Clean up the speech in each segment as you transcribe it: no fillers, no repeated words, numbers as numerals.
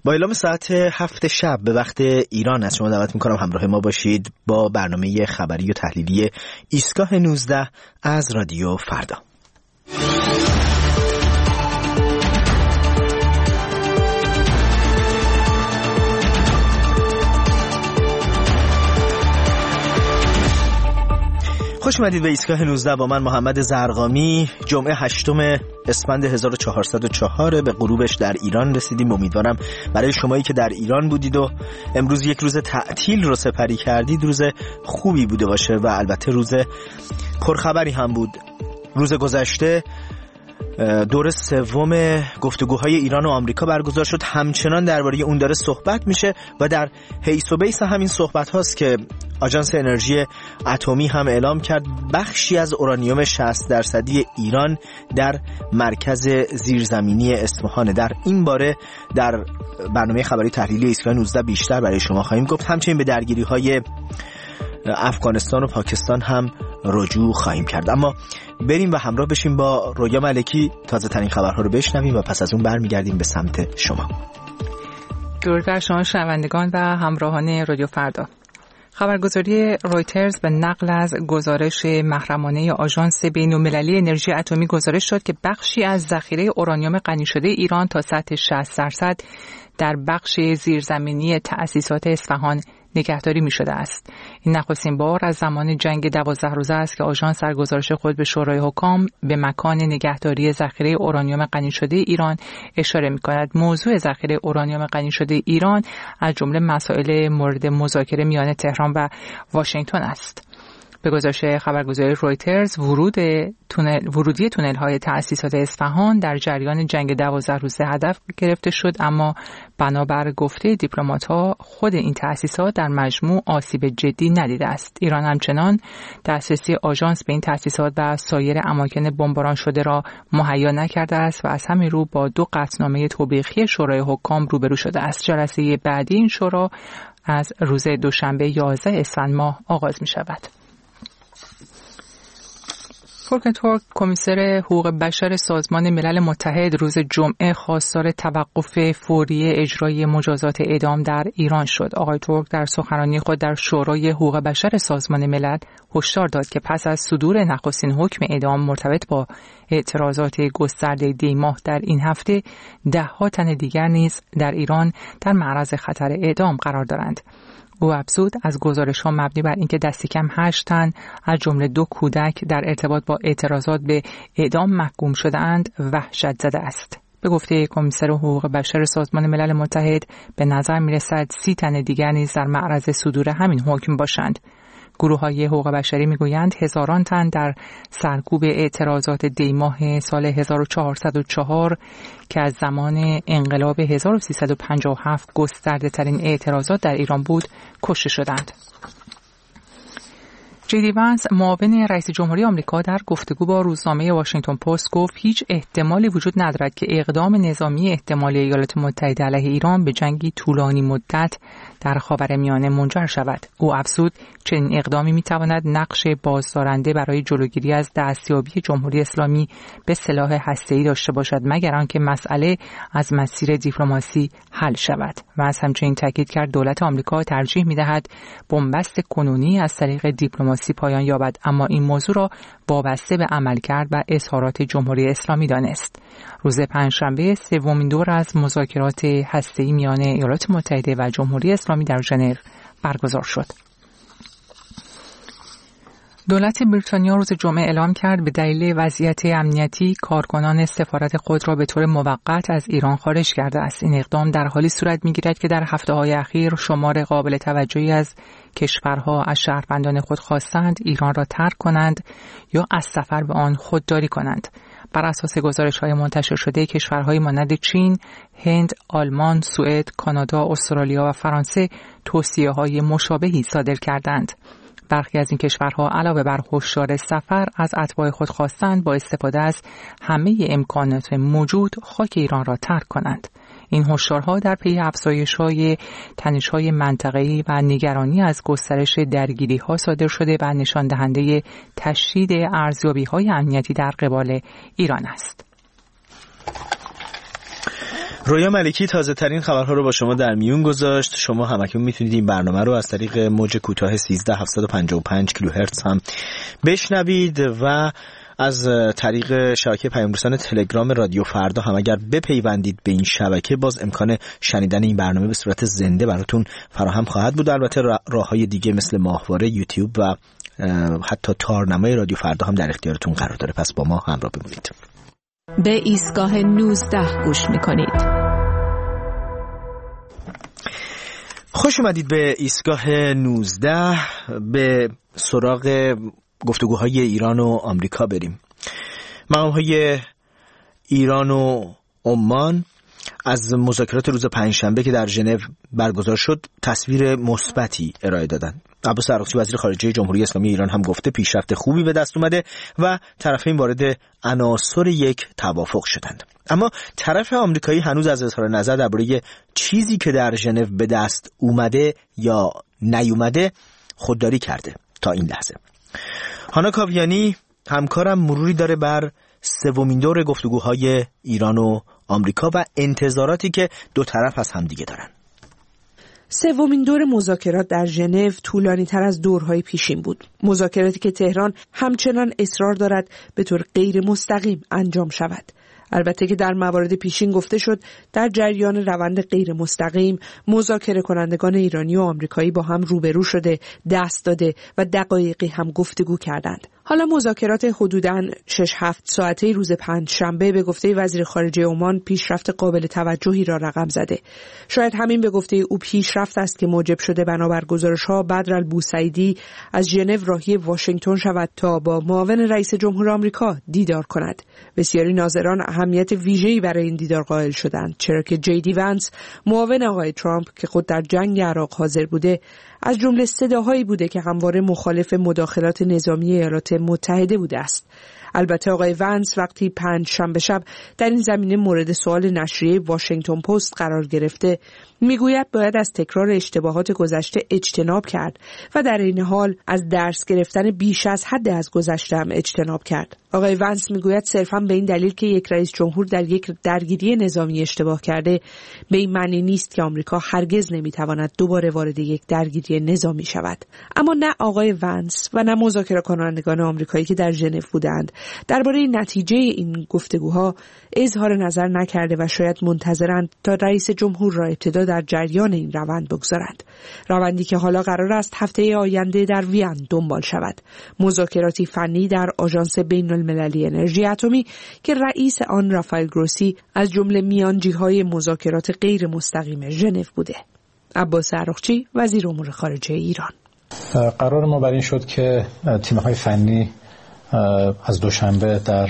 با اعلام ساعت 7 شب به وقت ایران از شما دعوت میکنم همراه ما باشید با برنامه خبری و تحلیلی ایستگاه 19 از رادیو فردا. خوش اومدید به ایستگاه 19 با من محمد زرقامی. جمعه 8 اسفند 1404 به غروبش در ایران رسیدیم. امیدوارم برای شمایی که در ایران بودید و امروز یک روز تعطیل رو سپری کردید روز خوبی بوده باشه و البته روز پرخبری هم بود. روز گذشته دور سوم گفتگوهای ایران و آمریکا برگزار شد. همچنان درباره اون داره صحبت میشه و در حیث و بیس همین صحبت هاست که آژانس انرژی اتمی هم اعلام کرد بخشی از اورانیوم 60% ایران در مرکز زیرزمینی اصفهان. در این باره در برنامه خبری تحلیلی ایستگاه 19 بیشتر برای شما خواهیم گفت. همچنین به درگیری‌های افغانستان و پاکستان هم رجوع خواهیم کرد. اما بریم و همراه بشیم با رویا ملکی تازه ترین خبرها رو بشنویم و پس از اون برمیگردیم به سمت شما. درود بر شما شنوندگان و همراهان رادیو فردا. خبرگزاری رویترز به نقل از گزارش محرمانه آژانس بین‌المللی انرژی اتمی گزارش داد که بخشی از ذخیره اورانیوم غنی شده ایران تا سطح 60% در بخش زیرزمینی تأسیسات اصفهان نگهداری می شده است. این نخستین بار از زمان جنگ 12 روزه است که آژانس در گزارش خود به شورای حکام به مکان نگهداری ذخیره اورانیوم غنی شده ایران اشاره می کند. موضوع ذخیره اورانیوم غنی شده ایران از جمله مسائل مورد مذاکره میان تهران و واشنگتن است. به گزارش خبرگزاری رویترز ورودی تونل‌های تأسیسات اصفهان در جریان جنگ 12 روزه هدف گرفته شد، اما بنابر گفته دیپلمات‌ها خود این تأسیسات در مجموع آسیب جدی ندیده است. ایران همچنان دسترسی آژانس به این تأسیسات و سایر اماکن بمباران شده را مهیا نکرده است و از همین رو با 2 قطعنامه توبیخی شورای حکام روبرو شده است. جلسه بعدی این شورا از روز دوشنبه 11 اسفند ماه آغاز می‌شود. فولکر تورک کمیسر حقوق بشر سازمان ملل متحد روز جمعه خواستار توقف فوری اجرای مجازات اعدام در ایران شد. آقای تورک در سخنرانی خود در شورای حقوق بشر سازمان ملل هشدار داد که پس از صدور نخستین حکم اعدام مرتبط با اعتراضات گسترده دی ماه در این هفته 10 تن دیگر نیز در ایران در معرض خطر اعدام قرار دارند. او افزود از گزارش‌ها مبنی بر اینکه دست کم 8 تن از جمله 2 کودک در ارتباط با اعتراضات به اعدام محکوم شده‌اند وحشت زده است. به گفته کمیسر حقوق بشر سازمان ملل متحد به نظر می‌رسد 30 تن دیگر نیز در معرض صدور همین حکم باشند. گروه‌های حقوق بشری می‌گویند هزاران تن در سرکوب اعتراضات دی ماه سال 1404 که از زمان انقلاب 1357 گسترده‌ترین اعتراضات در ایران بود کشته شدند. جی دی وانس معاون رئیس جمهوری آمریکا در گفتگو با روزنامه واشنگتن پست گفت هیچ احتمالی وجود ندارد که اقدام نظامی احتمالی ایالات متحده علیه ایران به جنگی طولانی مدت در خاورمیانه منجر شود. او افزود چنین اقدامی میتواند نقش بازدارنده برای جلوگیری از دستیابی جمهوری اسلامی به سلاح هسته‌ای داشته باشد مگر آنکه مسئله از مسیر دیپلماسی حل شود. وانس همچنین تاکید کرد دولت آمریکا ترجیح میدهد بنبست کنونی از طریق دیپلماسی پایان یابد، اما این موضوع را وابسته به عملکرد و اظهارات جمهوری اسلامی دانست. روز پنجشنبه سومین دور از مذاکرات هسته‌ای میان ایالات متحده و جمهوری اسلامی در ژنو برگزار شد. دولت بریتانیا روز جمعه اعلام کرد به دلیل وضعیت امنیتی کارکنان سفارت خود را به طور موقت از ایران خارج کرده است. این اقدام در حالی صورت می‌گیرد که در هفته‌های اخیر شمار قابل توجهی از کشورها از شهروندان خود خواستند ایران را ترک کنند یا از سفر به آن خودداری کنند. بر اساس گزارش‌های منتشر شده کشورهای مانند چین، هند، آلمان، سوئد، کانادا، استرالیا و فرانسه توصیه‌های مشابهی صادر کردند. برخی از این کشورها علاوه بر هشدار سفر از اتباع خود خواستند با استفاده از همه امکانات موجود خاک ایران را ترک کنند. این هشدارها در پی افزایش‌های تنش‌های منطقه‌ای و نگرانی از گسترش درگیری‌ها صادر شده و نشان دهنده تشدید ارزیابی‌های امنیتی در قبال ایران است. رویا ملکی تازه ترین خبرها رو با شما در میون گذاشت. شما همکنون میتونید این برنامه رو از طریق موج کوتاه 13755 کیلوهرتز هم بشنوید و از طریق شبکه پیام‌رسان تلگرام رادیو فردا هم اگر بپیوندید به این شبکه باز امکان شنیدن این برنامه به صورت زنده براتون فراهم خواهد بود. البته راه‌های دیگه مثل ماهواره، یوتیوب و حتی تارنمای رادیو فردا هم در اختیارتون قرار داره. پس با ما همراه بمونید. به ایستگاه 19 گوش میکنید. خوش اومدید به ایستگاه 19. به سراغ گفتگوهای ایران و آمریکا بریم. مقام‌های ایران و عمان از مذاکرات روز پنجشنبه که در ژنو برگزار شد تصویر مثبتی ارائه دادند. عباس عراقچی وزیر خارجه جمهوری اسلامی ایران هم گفته پیشرفت خوبی به دست اومده و طرفین وارد عناصر یک توافق شدند. اما طرف آمریکایی هنوز از اظهار نظر درباره چیزی که در ژنو به دست اومده یا نیومده خودداری کرده تا این لحظه. هانا کاویانی همکارم مروری داره بر سومین دور گفتگوهای ایران و آمریکا و انتظاراتی که دو طرف از همدیگه دارن. سومین دور مذاکرات در ژنو طولانی‌تر از دورهای پیشین بود. مذاکراتی که تهران همچنان اصرار دارد به طور غیر مستقیم انجام شود. البته که در موارد پیشین گفته شد در جریان روند غیر مستقیم مذاکره کنندگان ایرانی و آمریکایی با هم روبرو شده، دست داده و دقایقی هم گفتگو کردند. حالا مذاکرات حدوداً 6-7 ساعته روز پنجشنبه به گفته وزیر خارجه عمان پیشرفت قابل توجهی را رقم زده. شاید همین به گفته او پیشرفت است که موجب شده بنابر گزارش‌ها بدرالبوسعیدی از ژنو راهی واشنگتن شود تا با معاون رئیس جمهور آمریکا دیدار کند. بسیاری ناظران اهمیت ویژه‌ای برای این دیدار قائل شدند، چرا که جی دی ونس معاون آقای ترامپ که خود در جنگ عراق حاضر بوده از جمله صداهایی بوده که همواره مخالف مداخلات نظامی ایالات متحده بوده است. البته آقای ونس وقتی پنجشنبه شب در این زمینه مورد سوال نشریه واشنگتن پست قرار گرفته میگوید باید از تکرار اشتباهات گذشته اجتناب کرد و در این حال از درس گرفتن بیش از حد از گذشته هم اجتناب کرد. آقای ونس میگوید صرفاً به این دلیل که یک رئیس جمهور در یک درگیری نظامی اشتباه کرده به این معنی نیست که آمریکا هرگز نمیتواند دوباره وارد یک درگیری نظامی شود. اما نه آقای ونس و نه مذاکره کنندگان آمریکایی که در ژنو بودند درباره نتیجه این گفتگوها اظهار نظر نکرده و شاید منتظرند تا رئیس جمهور را ابتدا در جریان این روند بگذارند. روندی که حالا قرار است هفته آینده در وین دنبال شود. مذاکراتی فنی در آژانس بین‌المللی انرژی اتمی که رئیس آن رافائل گروسی از جمله میانجی‌های مذاکرات غیر مستقیم ژنو بوده. عباس عراقچی وزیر امور خارجه ایران. قرار ما بر این شد که تیم‌های فنی از دوشنبه در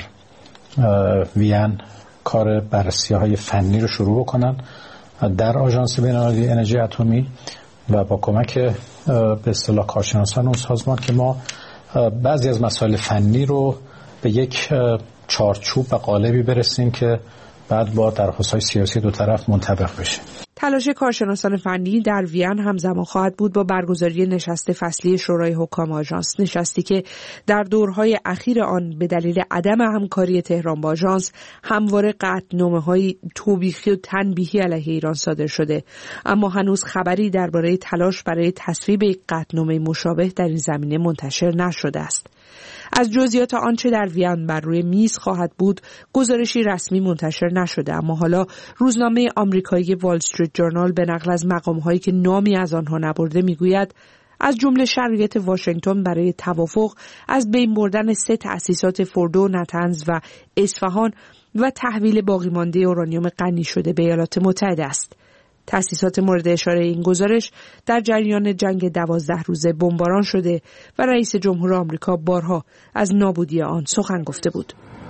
وین کار بررسی‌های فنی رو شروع بکنن در آژانس بین‌المللی انرژی اتمی و با کمک به اصطلاح کارشناسان اون سازمان که ما بعضی از مسائل فنی رو به یک چارچوب و قالبی برسیم که بعد با درخواست‌های سیاسی دو طرف منطبق بشه. تلاش کارشناسان فنی در وین همزمان خواهد بود با برگزاری نشست فصلی شورای حکام آژانس، نشستی که در دورهای اخیر آن به دلیل عدم همکاری تهران با آژانس همواره قطعنامه‌های توبیخی و تنبیهی علیه ایران صادر شده، اما هنوز خبری درباره تلاش برای تصویب یک قطعنامه مشابه در این زمینه منتشر نشده است. از جزئیات آنچه در وین بر روی میز خواهد بود گزارشی رسمی منتشر نشده، اما حالا روزنامه آمریکایی وال استریت جورنال به نقل از مقام‌هایی که نامی از آنها نبرده میگوید از جمله شرایط واشنگتن برای توافق از بین بردن 3 تأسیسات فوردو، نتنز و اصفهان و تحویل باقی مانده اورانیوم غنی شده به ایالات متحده است. تأسیسات مورد اشاره این گزارش در جریان جنگ 12 روزه بمباران شده و رئیس جمهور آمریکا بارها از نابودی آن سخن گفته بود.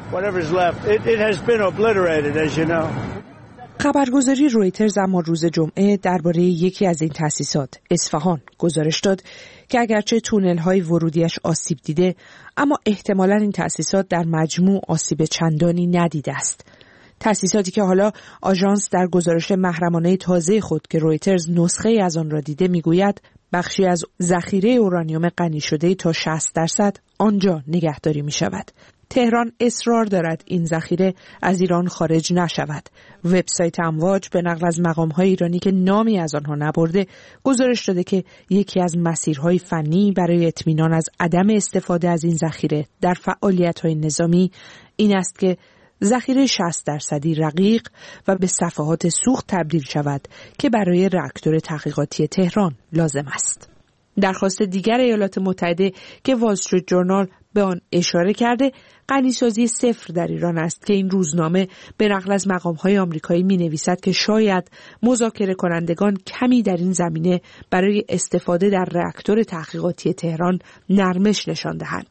خبرگزاری رویترز اما روز جمعه درباره یکی از این تأسیسات، اصفهان، گزارش داد که اگرچه تونل‌های ورودیش آسیب دیده، اما احتمالاً این تأسیسات در مجموع آسیب چندانی ندیده است. تأسیساتی که حالا آژانس در گزارش محرمانه تازه خود که رویترز نسخه از آن را دیده میگوید بخشی از ذخیره اورانیوم غنی شده تا 60% آنجا نگهداری می شود. تهران اصرار دارد این ذخیره از ایران خارج نشود. وبسایت امواج به نقل از مقام‌های ایرانی که نامی از آنها نبرده گزارش داده که یکی از مسیرهای فنی برای اطمینان از عدم استفاده از این ذخیره در فعالیت‌های نظامی این است که ذخیره 60% رقیق و به صفحات سوخت تبدیل شود که برای راکتور تحقیقاتی تهران لازم است. درخواست دیگر ایالات متحده که وال استریت جورنال به آن اشاره کرده غنیسازی صفر در ایران است که این روزنامه به نقل از مقام‌های آمریکایی می‌نویسد که شاید مذاکره کنندگان کمی در این زمینه برای استفاده در راکتور تحقیقاتی تهران نرمش نشان دهند.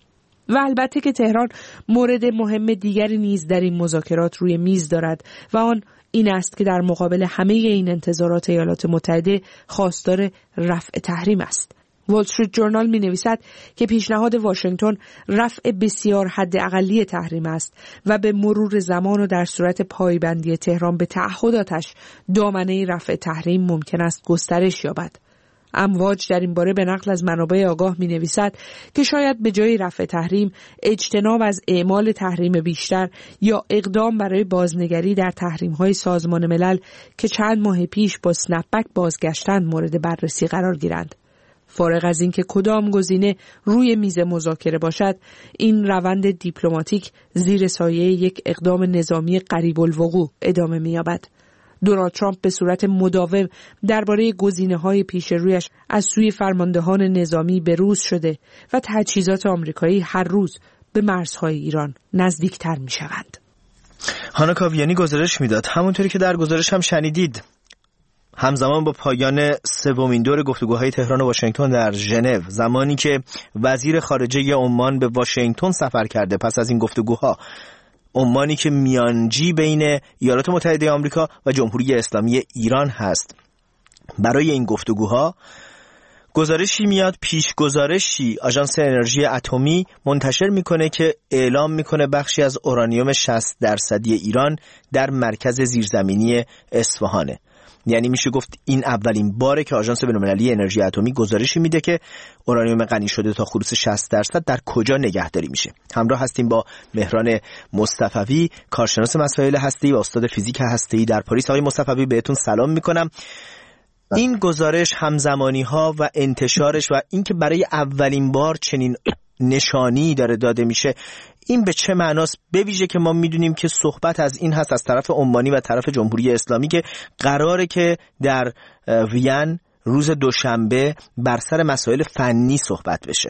و البته که تهران مورد مهم دیگری نیز در این مذاکرات روی میز دارد و آن این است که در مقابل همه این انتظارات ایالات متحده خواستار رفع تحریم است. وال استریت جورنال می نویسد که پیشنهاد واشنگتن رفع بسیار حد اقلی تحریم است و به مرور زمان و در صورت پایبندی تهران به تعهداتش دامنه رفع تحریم ممکن است گسترش یابد. امواج در این باره به نقل از منابع آگاه می نویسد که شاید به جای رفع تحریم اجتناب از اعمال تحریم بیشتر یا اقدام برای بازنگری در تحریم‌های سازمان ملل که چند ماه پیش با سنپبک بازگشتن مورد بررسی قرار گیرند. فارغ از اینکه کدام گزینه روی میز مذاکره باشد، این روند دیپلماتیک زیر سایه یک اقدام نظامی قریب الوقوع ادامه می‌یابد. دونالد ترامپ به صورت مداوم درباره گزینه‌های پیش رویش از سوی فرماندهان نظامی بروز شده و تجهیزات آمریکایی هر روز به مرزهای ایران نزدیکتر می‌شوند. هانا کاویانی گزارش میداد، همونطوری که در گزارش هم شنیدید، همزمان با پایان سومین دور گفتگوهای تهران و واشنگتن در ژنو، زمانی که وزیر خارجه عمان به واشنگتن سفر کرده پس از این گفتگوها، عمانی که میانجی بین ایالات متحده آمریکا و جمهوری اسلامی ایران هست، برای این گفتگوها گزارشی میاد، پیش گزارشی آژانس انرژی اتمی منتشر میکنه که اعلام میکنه بخشی از اورانیوم 60% ایران در مرکز زیرزمینی اصفهانه. یعنی میشه گفت این اولین باره که آژانس بین‌المللی انرژی اتمی گزارشی میده که اورانیوم غنی شده تا خلوص 60% در کجا نگهداری میشه. همراه هستیم با مهران مصطفوی، کارشناس مسائل هسته‌ای و استاد فیزیک هسته‌ای در پاریس. آقای مصطفوی بهتون سلام میکنم. این گزارش، همزمانی ها و انتشارش و اینکه برای اولین بار چنین نشانی داره داده میشه، این به چه معناست؟ به ویژه که ما میدونیم که صحبت از این هست از طرف عمانی و طرف جمهوری اسلامی که قراره که در وین روز دوشنبه بر سر مسائل فنی صحبت بشه.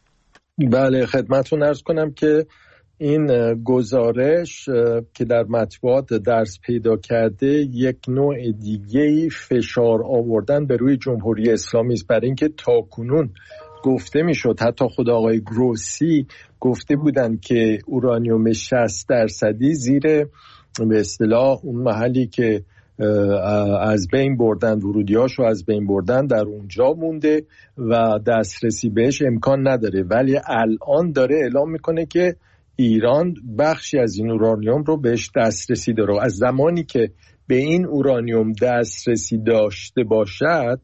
بله، خدمتتون عرض کنم که این گزارش که در مطبوعات درس پیدا کرده یک نوع دیگه‌ای فشار آوردن به روی جمهوری اسلامی است، برای اینکه تاکنون گفته میشد، حتی خود آقای گروسی گفته بودن که اورانیوم 60% زیر به اصطلاح اون محلی که از بین بردن، ورودیاشو از بین بردن، در اونجا مونده و دسترسی بهش امکان نداره. ولی الان داره اعلام میکنه که ایران بخشی از این اورانیوم رو بهش دسترسی داره. از زمانی که به این اورانیوم دسترسی داشته باشد،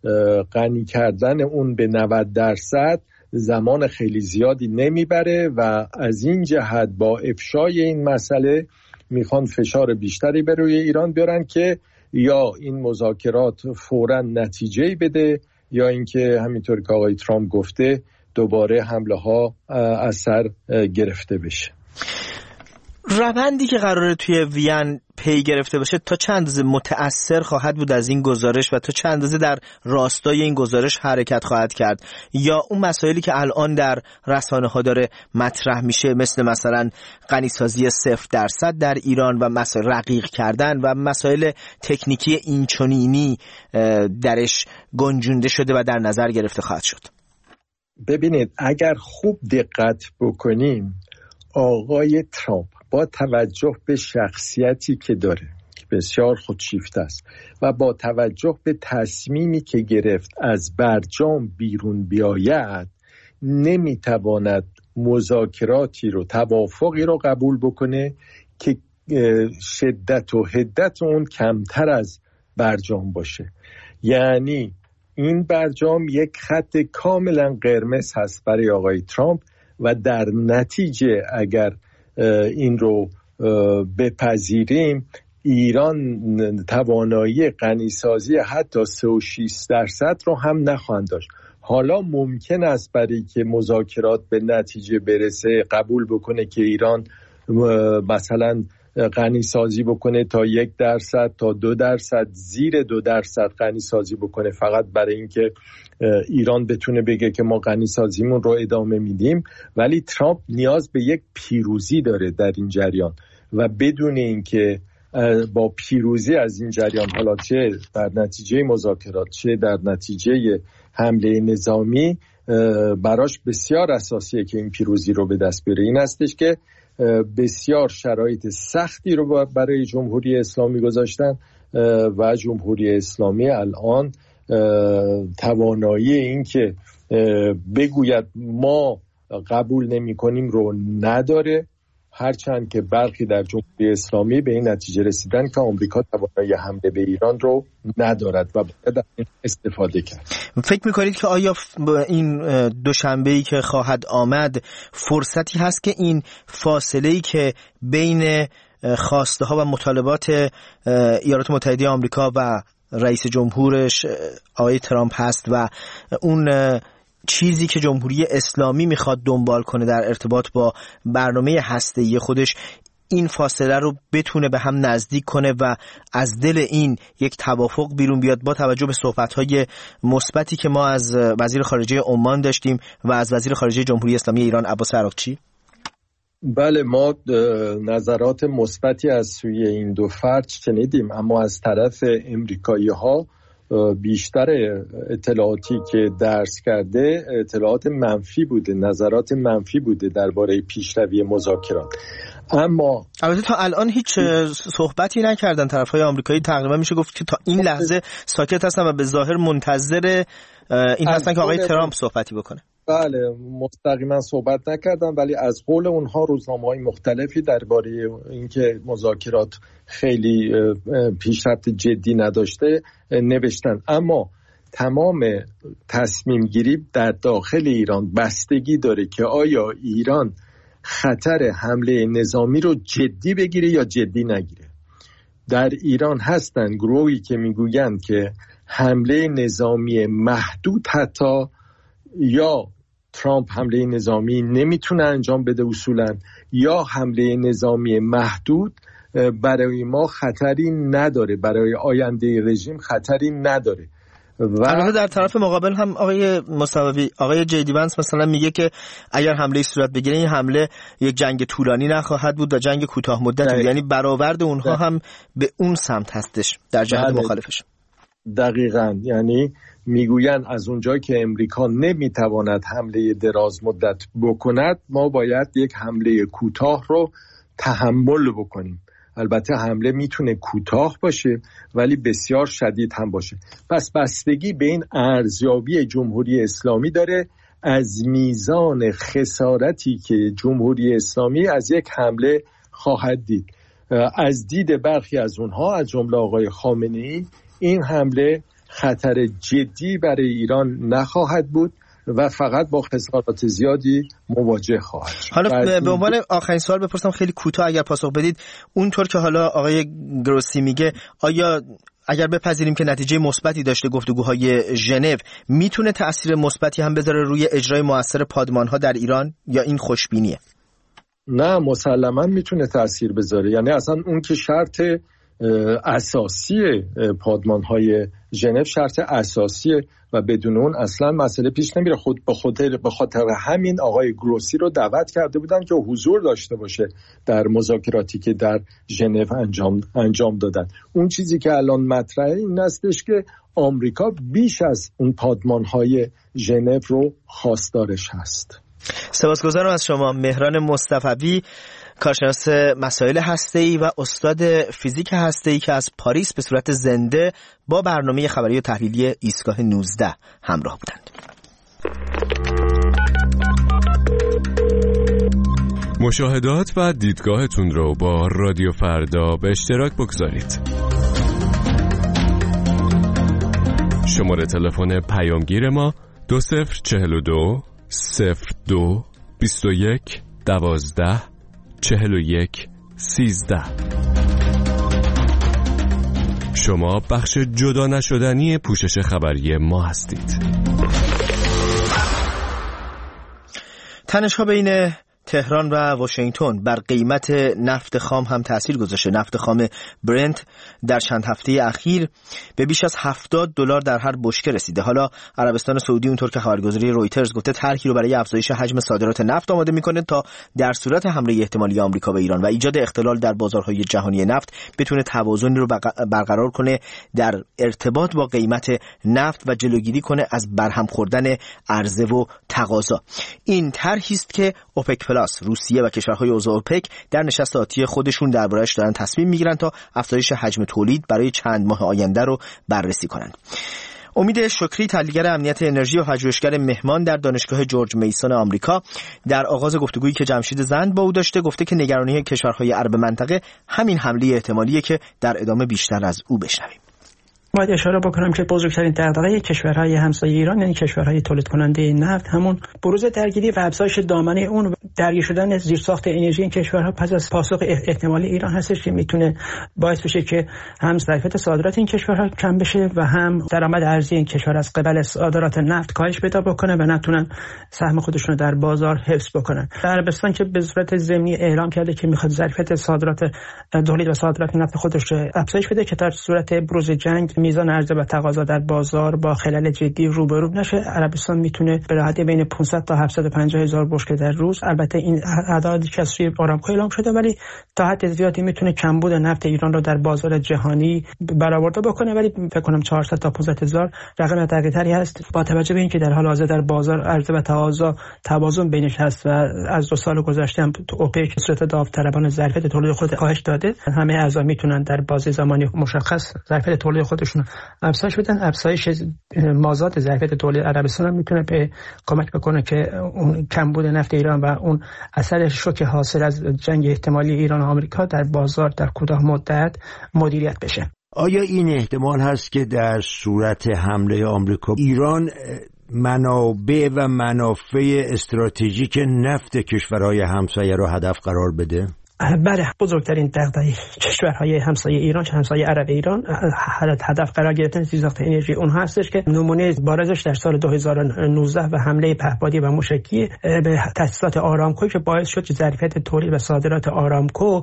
غنی کردن اون به 90% زمان خیلی زیادی نمیبره و از این جهت با افشای این مسئله میخوان فشار بیشتری بر روی ایران بیارن که یا این مذاکرات فوراً نتیجه‌ای بده یا اینکه همینطور که آقای ترامپ گفته دوباره حمله ها از سر گرفته بشه. روندی که قراره توی وین پی گرفته باشه تا چند اندازه متأثر خواهد بود از این گزارش و تا چند اندازه در راستای این گزارش حرکت خواهد کرد، یا اون مسائلی که الان در رسانه‌ها داره مطرح میشه مثلا غنیسازی 0% در ایران و مسائل رقیق کردن و مسائل تکنیکی اینچنینی درش گنجونده شده و در نظر گرفته خواهد شد؟ ببینید، اگر خوب دقت بکنیم، آقای ترامپ با توجه به شخصیتی که داره که بسیار خودشیفته است و با توجه به تصمیمی که گرفت از برجام بیرون بیاید، نمیتواند مذاکراتی رو، توافقی رو قبول بکنه که شدت و حدت اون کمتر از برجام باشه. یعنی این برجام یک خط کاملا قرمز هست برای آقای ترامپ و در نتیجه اگر این رو بپذیریم ایران توانایی غنیسازی حتی 36% رو هم نخواهند داشت. حالا ممکن است برای که مذاکرات به نتیجه برسه قبول بکنه که ایران مثلا غنیسازی بکنه تا 1% تا 2%، زیر 2% غنیسازی بکنه، فقط برای اینکه ایران بتونه بگه که ما غنیسازیمون رو ادامه میدیم. ولی ترامپ نیاز به یک پیروزی داره در این جریان و بدون اینکه با پیروزی از این جریان، حالا چه در نتیجه مذاکرات چه در نتیجه حمله نظامی، براش بسیار اساسیه که این پیروزی رو به دست بیاره. این هستش که بسیار شرایط سختی رو برای جمهوری اسلامی گذاشتن و جمهوری اسلامی الان توانایی این که بگوید ما قبول نمی کنیم رو نداره، هرچند که برخی در جمهوری اسلامی به این نتیجه رسیدن که آمریکا توانایی حمله به ایران رو ندارد و باید استفاده کرد. فکر میکنید که آیا این دوشنبه‌ای که خواهد آمد فرصتی هست که این فاصله‌ای که بین خواسته ها و مطالبات ایالات متحده آمریکا و رئیس جمهورش آقای ترامپ هست و اون چیزی که جمهوری اسلامی میخواد دنبال کنه در ارتباط با برنامه هسته‌ای خودش، این فاصله رو بتونه به هم نزدیک کنه و از دل این یک توافق بیرون بیاد، با توجه به صحبت‌های مثبتی که ما از وزیر خارجه عمان داشتیم و از وزیر خارجه جمهوری اسلامی ایران عباس عراقچی؟ بله، ما نظرات مثبتی از سوی این دو فرد شنیدیم، اما از طرف امریکایی‌ها بیشتر اطلاعاتی که درس کرده اطلاعات منفی بوده، نظرات منفی بوده درباره پیشروی مذاکرات. اما البته تا الان هیچ صحبتی نکردن طرفهای آمریکایی، تقریبا میشه گفت که تا این لحظه ساکت هستن و به ظاهر منتظر این هستن که آقای ترامپ صحبتی بکنه. بله، مستقیما صحبت نکردن، ولی از قول اونها روزنامه‌های مختلفی درباره اینکه مذاکرات خیلی پیشرفت جدی نداشته نوشتن. اما تمام تصمیم گیری در داخل ایران بستگی داره که آیا ایران خطر حمله نظامی رو جدی بگیره یا جدی نگیره. در ایران هستن گروهی که میگویند که حمله نظامی محدود، حتی یا ترامپ حمله نظامی نمیتونه انجام بده اصولا، یا حمله نظامی محدود برای ما خطری نداره، برای آینده رژیم خطری نداره. و در طرف مقابل هم آقای مصوبی، آقای جیدی ونس مثلا میگه که اگر حمله صورت بگیره این حمله یک جنگ طولانی نخواهد بود و جنگ کوتاه مدت بود، یعنی برآورد اونها هم به اون سمت هستش در جهت مخالفش. دقیقاً، یعنی میگوین از اونجایی که امریکا نمیتواند حمله دراز مدت بکند، ما باید یک حمله کوتاه رو تحمل بکنیم. البته حمله میتونه کوتاه باشه ولی بسیار شدید هم باشه. پس بستگی به این ارزیابی جمهوری اسلامی داره از میزان خسارتی که جمهوری اسلامی از یک حمله خواهد دید. از دید برخی از اونها، از جمله آقای خامنه‌ای، این حمله خطر جدی برای ایران نخواهد بود و فقط با خسارات زیادی مواجه خواهد شد. حالا به عنوان آخرین سوال بپرسم خیلی کوتاه اگر پاسخ بدید، اونطور که حالا آقای گروسی میگه، آیا اگر بپذیریم که نتیجه مثبتی داشته گفتگوهای ژنو، میتونه تأثیر مثبتی هم بذاره روی اجرای مؤثر پادمانها در ایران یا این خوشبینیه؟ نه، مسلما میتونه تأثیر بذاره. یعنی اصلا اون که شرط اساسی پادمانهای ژنو شرط اساسیه و بدون اون اصلا مسئله پیش نمیره. به خاطر همین آقای گروسی رو دعوت کرده بودن که حضور داشته باشه در مذاکراتی که در ژنو انجام دادن. اون چیزی که الان مطرحه این استش که آمریکا بیش از اون پادمانهای ژنو رو خواستارش هست. سپاسگزارم از شما مهران مصطفوی، کارشناس مسائل هسته‌ای و استاد فیزیک هسته‌ای که از پاریس به صورت زنده با برنامه خبری و تحلیلی ایستگاه 19 همراه بودند. مشاهدات و دیدگاهتون رو با رادیو فردا به اشتراک بگذارید. شماره تلفن پیامگیر ما 2042 02 21 12 41 13. شما بخش جدا نشدنی پوشش خبری ما هستید. تنش‌ها بین تهران و واشنگتن بر قیمت نفت خام هم تأثیر گذاشته. نفت خام برنت در چند هفته اخیر به بیش از $70 در هر بشکه رسیده. حالا عربستان سعودی اونطور که خبرگزاری رویترز گفته طرحی رو برای افزایش حجم صادرات نفت آماده میکنه تا در صورت حمله احتمالی آمریکا به ایران و ایجاد اختلال در بازارهای جهانی نفت بتونه توازنی رو برقرار کنه در ارتباط با قیمت نفت و جلوگیری کنه از برهم خوردن عرضه و تقاضا. این طرحی است که اوپک پلاس، روسیه و کشورهای عضو اوپک در نشست آتی خودشون درباره‌اش دارن تصمیم میگیرن تا افزایش حجم تولید برای چند ماه آینده رو بررسی کنند. امید شکری، تحلیلگر امنیت انرژی و پژوهشگر مهمان در دانشگاه جورج میسون آمریکا، در آغاز گفتگویی که جمشید زند با او داشته گفته که نگرانی کشورهای عرب منطقه همین حمله احتمالیه که در ادامه بیشتر از او بشنویم. باید اشاره بکنم که بزرگترین دغدغه کشورهای همسایه ایران یعنی کشورهای تولید کننده نفت همون بروز درگیری و افزایش دامنه اون درگیر شدن زیرساخت انرژی این کشورها پس از پاسخ احتمالی ایران هستش که میتونه باعث بشه که هم ظرفیت صادرات این کشورها کم بشه و هم درآمد ارزی این کشور از قبل صادرات نفت کاهش پیدا بکنه و نتونن سهم خودشون رو در بازار حفظ بکنن. عربستان که به صورت ضمنی اعلام کرده که میخواد ظرفیت صادرات تولید و صادرات نفت خودش رو افزایش بده که در صورت بروز جنگ میزان عرضه و تقاضا در بازار با خلل جدی روبرو نشه. عربستان میتونه به راحتی بین 500 تا 750 هزار بشکه در روز، البته این اعدادی که از سوی آرامکو اعلام شده، ولی تا حد زیادی میتونه کمبود نفت ایران رو در بازار جهانی برآورده بکنه، ولی فکر کنم 400 تا 500 هزار رقم دقیق‌تری هست با توجه به اینکه در حال حاضر در بازار عرضه و تقاضا توازن بینش هست و از 2 سال گذشته هم اوپک صورت داوطلبانه ظرفیت تولید خود کاهش داده. همه اعضا میتونن در بازه زمانی مشخص ظرفیت تولید خودشون افزایش بدن. افزایش مازاد ظرفیت تولید عربستان هم میتونه به کمک بکنه که اون کمبود نفت ایران و اون اثر شوک حاصل از جنگ احتمالی ایران و آمریکا در بازار در کوتاه مدت مدیریت بشه. آیا این احتمال هست که در صورت حمله آمریکا ایران منابع و منافع استراتژیک نفت کشورهای همسایه را هدف قرار بده؟ بله، بزرگترین دغدغه کشورهای همسایه ایران چه همسایه عرب ایران هدف قرار گرفتن زیرساخت انرژی اون هستش که نمونه بارزش در سال 2019 و حمله پهپادی و موشکی به تأسیسات آرامکو که باعث شد که ظرفیت تولید و صادرات آرامکو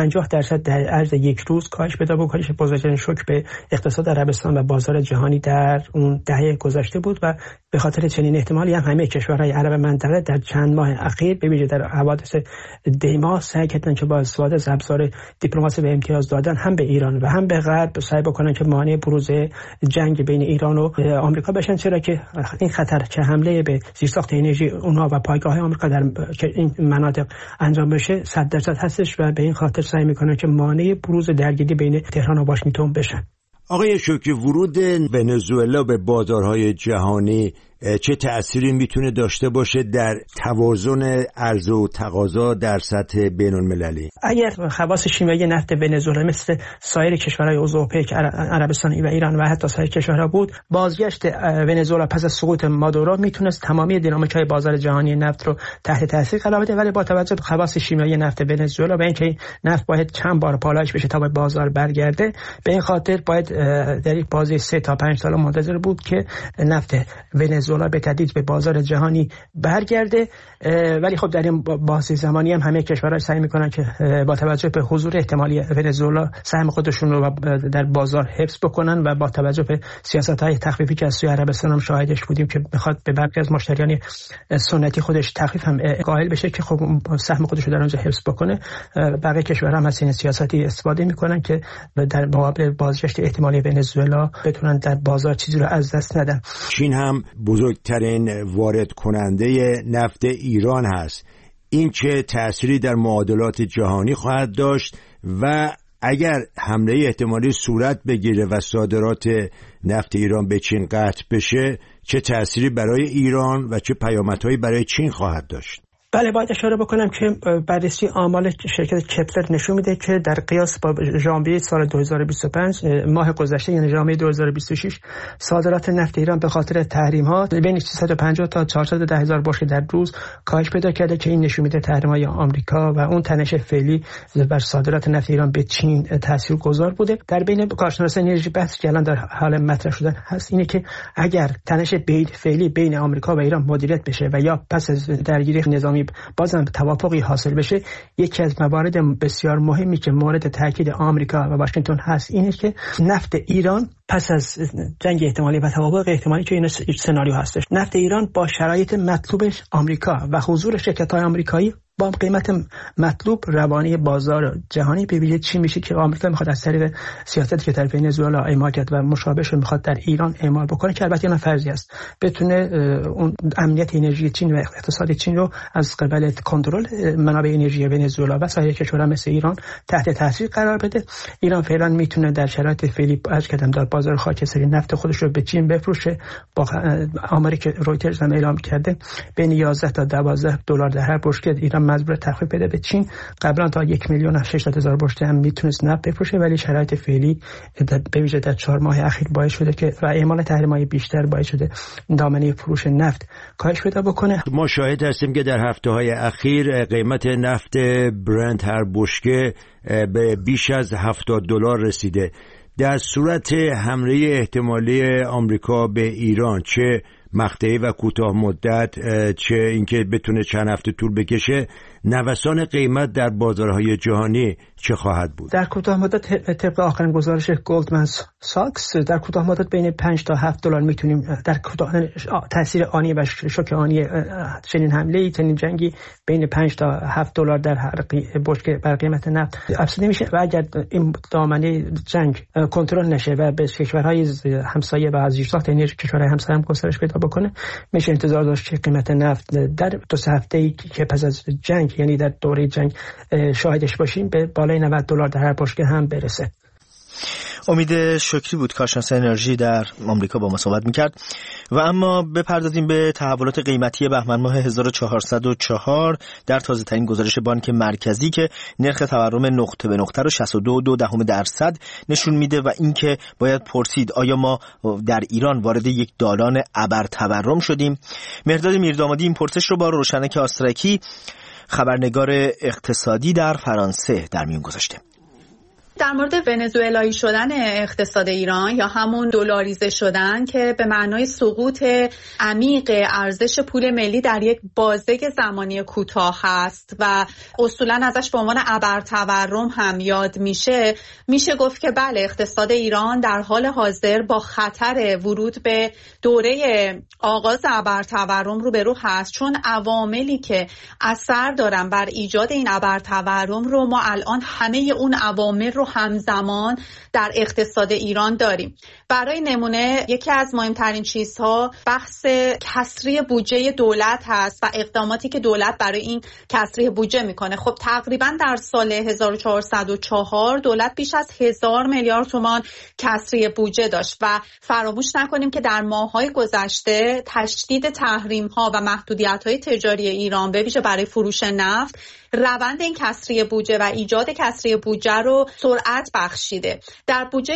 50% در عرض یک روز کاهش پیدا بکنه. بزرگترین شوک به اقتصاد عربستان و بازار جهانی در اون دهه گذشته بود و به خاطر چنین احتمالی هم همه کشورهای عرب منطقه در چند ماه اخیر به ویژه در حوادث دیما سعی کردن که با استفاده از ابزار دیپلماسی به امتیاز دادن هم به ایران و هم به غرب سعی بکنن که مانع بروز جنگ بین ایران و آمریکا بشن، چرا که این خطر که حمله به زیرساخت انرژی اونها و پایگاه آمریکا در این مناطق انجام بشه 100% هستش و به این خاطر سعی میکنن که مانع بروز درگیری بین تهران و واشنگتن بشن. آقای شکری، ورود ونزوئلا به بازارهای جهانی چه تأثیری میتونه داشته باشه در توازن عرضه و تقاضا در سطح بین‌المللی؟ اگر خواص شیمیایی نفت ونزوئلا مثل سایر کشورهای عضو اوپک، عربستان و ایران و حتی سایر کشورها بود، بازگشت ونزوئلا پس از سقوط مادورو میتونست تمامی دینامیکای بازار جهانی نفت رو تحت تاثیر قرار بده، ولی با توجه به خواص شیمیایی نفت ونزوئلا و اینکه نفت باید چند بار پالایش بشه تا به بازار برگرده، به این خاطر باید در یک بازه 3 تا 5 سال منتظر بود که نفت ونزوئلا به تدریج به بازار جهانی برگرده. ولی خب در این بازه زمانی هم همه کشورها سعی میکنن که با توجه به حضور احتمالی ونزوئلا سهم خودشون رو در بازار حفظ بکنن و با توجه به سیاست‌های تخفیفی که از سوی عربستان هم شاهدش بودیم که میخواد به برخی از مشتریان سنتی خودش تخفیف هم قائل بشه که خب سهم خودش رو در اونجا حفظ بکنه. بقیه کشورها هم از این سیاستی استفاده میکنن که در مقابل بازگشت احتمالی ونزوئلا بتونن در بازار چیزی رو از دست ندن. چین هم بزرگترین وارد کننده نفت ایران هست. این چه تأثیری در معادلات جهانی خواهد داشت و اگر حمله احتمالی صورت بگیره و صادرات نفت ایران به چین قطع بشه چه تأثیری برای ایران و چه پیامدهایی برای چین خواهد داشت؟ بله، باید اشاره بکنم که بررسی آمار شرکت کپلر نشون میده که در قیاس با ژانویه سال 2025 ماه گذشته، یعنی ژانویه 2026، صادرات نفت ایران به خاطر تحریم ها بین 350 تا 410 هزار بشکه در روز کاهش پیدا کرده که این نشون میده تحریم های آمریکا و اون تنش فعلی بر صادرات نفت ایران به چین تاثیرگذار بوده. در بین کارشناسان انرژی بحث که الان در حال مطرح شدن هست اینه که اگر تنش فعلی بین آمریکا و ایران مدیریت بشه و یا پس از درگیری نظامی بازم توافقی حاصل بشه، یکی از موارد بسیار مهمی که مورد تاکید آمریکا و واشنگتن هست اینه که نفت ایران پس از جنگ احتمالی و توافق احتمالی که این سناریو هستش، نفت ایران با شرایط مطلوبش آمریکا و حضور شرکت‌های آمریکایی با قیمت مطلوب روانی بازار جهانی به ویژه چین میشه که آمریکا میخواد از طریق سیاستی که در ونزوئلا اعمال کرد و مشابهش میخواد در ایران اعمال بکنه که البته اینا فرضی است، بتونه اون امنیت انرژی چین و اقتصاد چین رو از قبل کنترل منابع انرژی ونزوئلا و سایر کشورها مثل ایران تحت تاثیر قرار بده. ایران فعلا میتونه در شرایط فعلی از قدم در بازار خاکستری نفت خودش رو به چین بفروشه. با آماری که رویترز هم اعلام کرده بین 11 تا 12 دلار در هر بشکه ایران مجبور تخفیف بده به چین. قبلا تا 1,600,000 بشکه هم میتونست نفت بفروشه، ولی شرایط فعلی به ویژه در 4 ماه اخیر باعث شده که و اعمال تحریم‌های بیشتر باعث شده دامنه فروش نفت کاهش پیدا بکنه. ما شاهد هستیم که در هفته‌های اخیر قیمت نفت برنت هر بشکه به بیش از $70 رسیده. در صورت حمله احتمالی آمریکا به ایران، چه مقطعی و کوتاه مدت چه اینکه بتونه چند هفته طول بکشه، نوسان قیمت در بازارهای جهانی چه خواهد بود؟ در کوتاه مدت طبق آخرین گزارش گلدمن ساکس در کوتاه مدت بین 5 تا 7 دلار میتونیم در تاثیر آنی و شوک آنی چنین حمله چنین جنگی بین 5 تا 7 دلار در هر بشکه بر قیمت نفت افزوده میشه و اگر این دامنه جنگ کنترل نشه و به کشورهای همسایه و از زیرساخت انرژی کشورهای همسایه هم گسترش پیدا بکنه، میشه انتظار داشت که قیمت نفت در 2 هفته‌ای که پس از جنگ، یعنی در دوره جنگ شاهدش باشیم، به بالای $90 در هر بشکه هم برسه. امید شکری بود، کارشناس انرژی در آمریکا، با ما صحبت می‌کرد. و اما بپردازیم به تحولات قیمتی بهمن ماه 1404 در تازه‌ترین گزارش بانک مرکزی که نرخ تورم نقطه به نقطه رو 62.2% نشون میده و اینکه باید پرسید آیا ما در ایران وارد یک دالان ابر تورم شدیم؟ مهرداد میردامادی این پرسش رو با روشنک آسترکی، خبرنگار اقتصادی در فرانسه، در میون گذاشته. در مورد ونزوئلایی شدن اقتصاد ایران یا همون دلاریزه شدن که به معنای سقوط عمیق ارزش پول ملی در یک بازه زمانی کوتاه هست و اصولا ازش به عنوان ابرتورم هم یاد میشه گفت که بله، اقتصاد ایران در حال حاضر با خطر ورود به دوره آغاز ابرتورم روبرو هست، چون عواملی که اثر دارن بر ایجاد این ابرتورم رو ما الان همه اون عوامل رو همزمان در اقتصاد ایران داریم. برای نمونه یکی از مهمترین چیزها بحث کسری بودجه دولت هست و اقداماتی که دولت برای این کسری بودجه میکنه. خب تقریبا در سال 1404 دولت بیش از 1000 میلیارد تومان کسری بودجه داشت و فراموش نکنیم که در ماه‌های گذشته تشدید تحریم‌ها و محدودیت‌های تجاری ایران به ویژه برای فروش نفت روند این کسری بودجه و ایجاد کسری بودجه رو سرعت بخشیده. در بودجه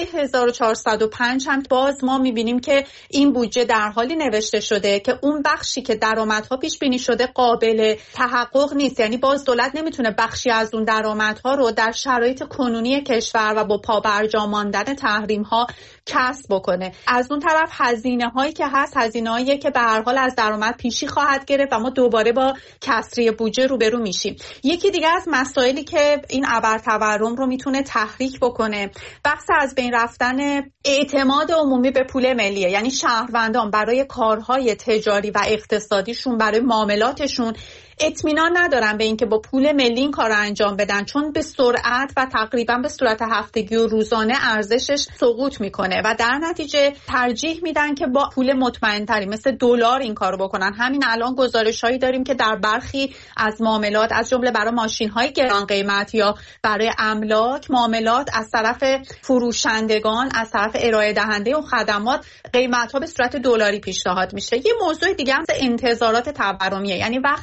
1405 هم باز ما می‌بینیم که این بودجه در حالی نوشته شده که اون بخشی که درآمدها پیش بینی شده قابل تحقق نیست، یعنی باز دولت نمیتونه بخشی از اون درآمدها رو در شرایط کنونی کشور و با پابرجا ماندن تحریم‌ها کسب بکنه. از اون طرف هزینه‌هایی که هست، هزینه‌هایی که به هر حال از درآمد پیشی خواهد گرفت و ما دوباره با کسری بودجه روبرو میشیم. یکی دیگه از مسائلی که این ابرتورم رو میتونه تحریک بکنه بحث از بین رفتن اعتماد عمومی به پول ملیه، یعنی شهروندان برای کارهای تجاری و اقتصادیشون، برای معاملاتشون اطمینان ندارن به اینکه با پول ملی این کار رو انجام بدن، چون به سرعت و تقریبا به صورت هفتگی و روزانه ارزشش سقوط میکنه و در نتیجه ترجیح میدن که با پول مطمئن‌تری مثل دلار این کارو بکنن. همین الان گزارش‌هایی داریم که در برخی از معاملات، از جمله برای ماشین‌های گران قیمت یا برای املاک، معاملات از طرف فروشندگان، از طرف ارائه دهنده اون خدمات، قیمت‌ها به صورت دلاری پیشنهاد میشه. یه موضوع دیگه هم انتظارات تورمیه، یعنی وقتی که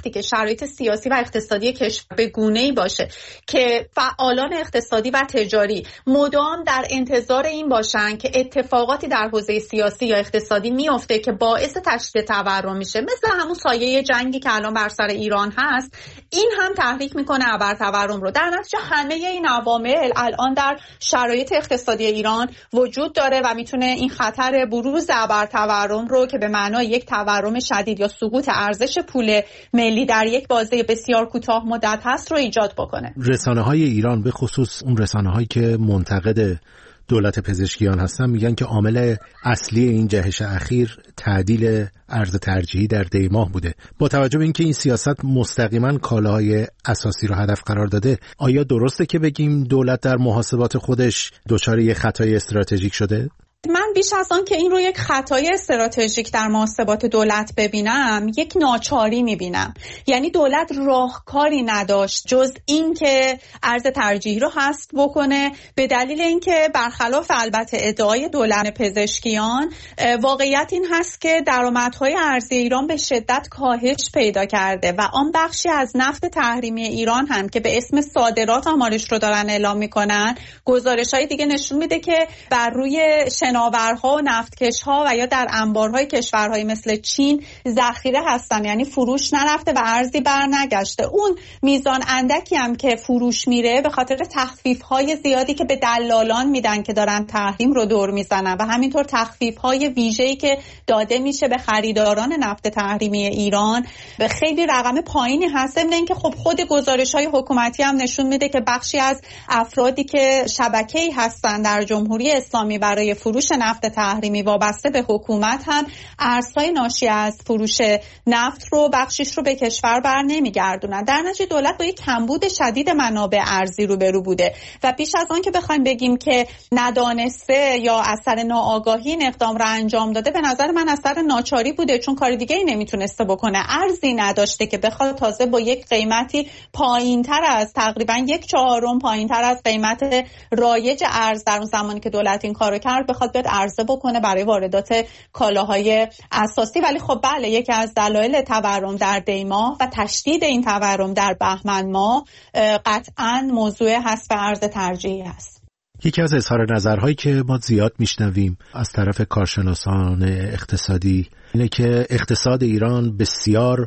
شرایط سیاسی و اقتصادی کشور به گونه‌ای باشه که فعالان اقتصادی و تجاری مدام در انتظار این باشن که اتفاقاتی در حوزه سیاسی یا اقتصادی میفته که باعث تشدید تورم میشه، مثل همون سایه جنگی که الان بر سر ایران هست، این هم تحریک میکنه ابر تورم رو. در نتیجه همه این عوامل الان در شرایط اقتصادی ایران وجود داره و میتونه این خطر بروز ابر تورم رو که به معنای یک تورم شدید یا سقوط ارزش پول ملی در یک بازه بسیار کوتاه مدت هست رو ایجاد بکنه. رسانه‌های ایران به خصوص اون رسانه‌هایی که منتقد دولت پزشکیان هستن میگن که عامل اصلی این جهش اخیر تعدیل ارز ترجیحی در دیماه بوده. با توجه به اینکه این سیاست مستقیما کالاهای اساسی رو هدف قرار داده، آیا درسته که بگیم دولت در محاسبات خودش دچار یک خطای استراتژیک شده؟ من بیش از آن که این رو یک خطای استراتژیک در محاسبات دولت ببینم، یک ناچاری میبینم. یعنی دولت راهکاری نداشت جز این که ارز ترجیحی رو حذف بکنه، به دلیل اینکه برخلاف البته ادعای دولت پزشکیان، واقعیت این هست که درآمدهای ارزی ایران به شدت کاهش پیدا کرده و آن بخشی از نفت تحریمی ایران هم که به اسم صادرات آمارش رو دارن اعلام میکنن، گزارش‌های دیگه نشون میده که بر روی شناورها و نفتکش‌ها و یا در انبارهای کشورهای مثل چین ذخیره هستن، یعنی فروش نرفته و ارزی بر نگشته. اون میزان اندکی هم که فروش میره به خاطر تخفیف‌های زیادی که به دلالان میدن که دارن تحریم رو دور میزنن و همینطور تخفیف‌های ویژه‌ای که داده میشه به خریداران نفت تحریمی ایران به خیلی رقم پایینی هست. ضمن اینکه خب خود گزارش‌های حکومتی هم نشون میده که بخشی از افرادی که شبکه‌ای هستن در جمهوری اسلامی برای فروش نفت تحریمی وابسته به حکومت هم ارزهای ناشی از فروش نفت رو بخشیش رو به کشور بر نمیگردونن. در نتیجه دولت با یک کمبود شدید منابع ارزی روبرو بوده و بیش از آن که بخوایم بگیم که ندانسته یا اثر ناآگاهی این اقدام رو انجام داده، به نظر من اثر ناچاری بوده، چون کار دیگه ای نمیتونسته بکنه. ارزی نداشته که بخواد تازه با یک قیمتی پایینتر از تقریبا 1/4 پایینتر از قیمت رایج ارز در اون زمانی که دولت این کارو کرد بخواد بیاد عرضه بکنه برای واردات کالاهای اساسی. ولی خب بله، یکی از دلایل تورم در دی‌ماه و تشدید این تورم در بهمن ماه قطعاً موضوع حذف ارز ترجیحی است. یکی از اظهار نظرهایی که ما زیاد میشنویم از طرف کارشناسان اقتصادی اینه که اقتصاد ایران بسیار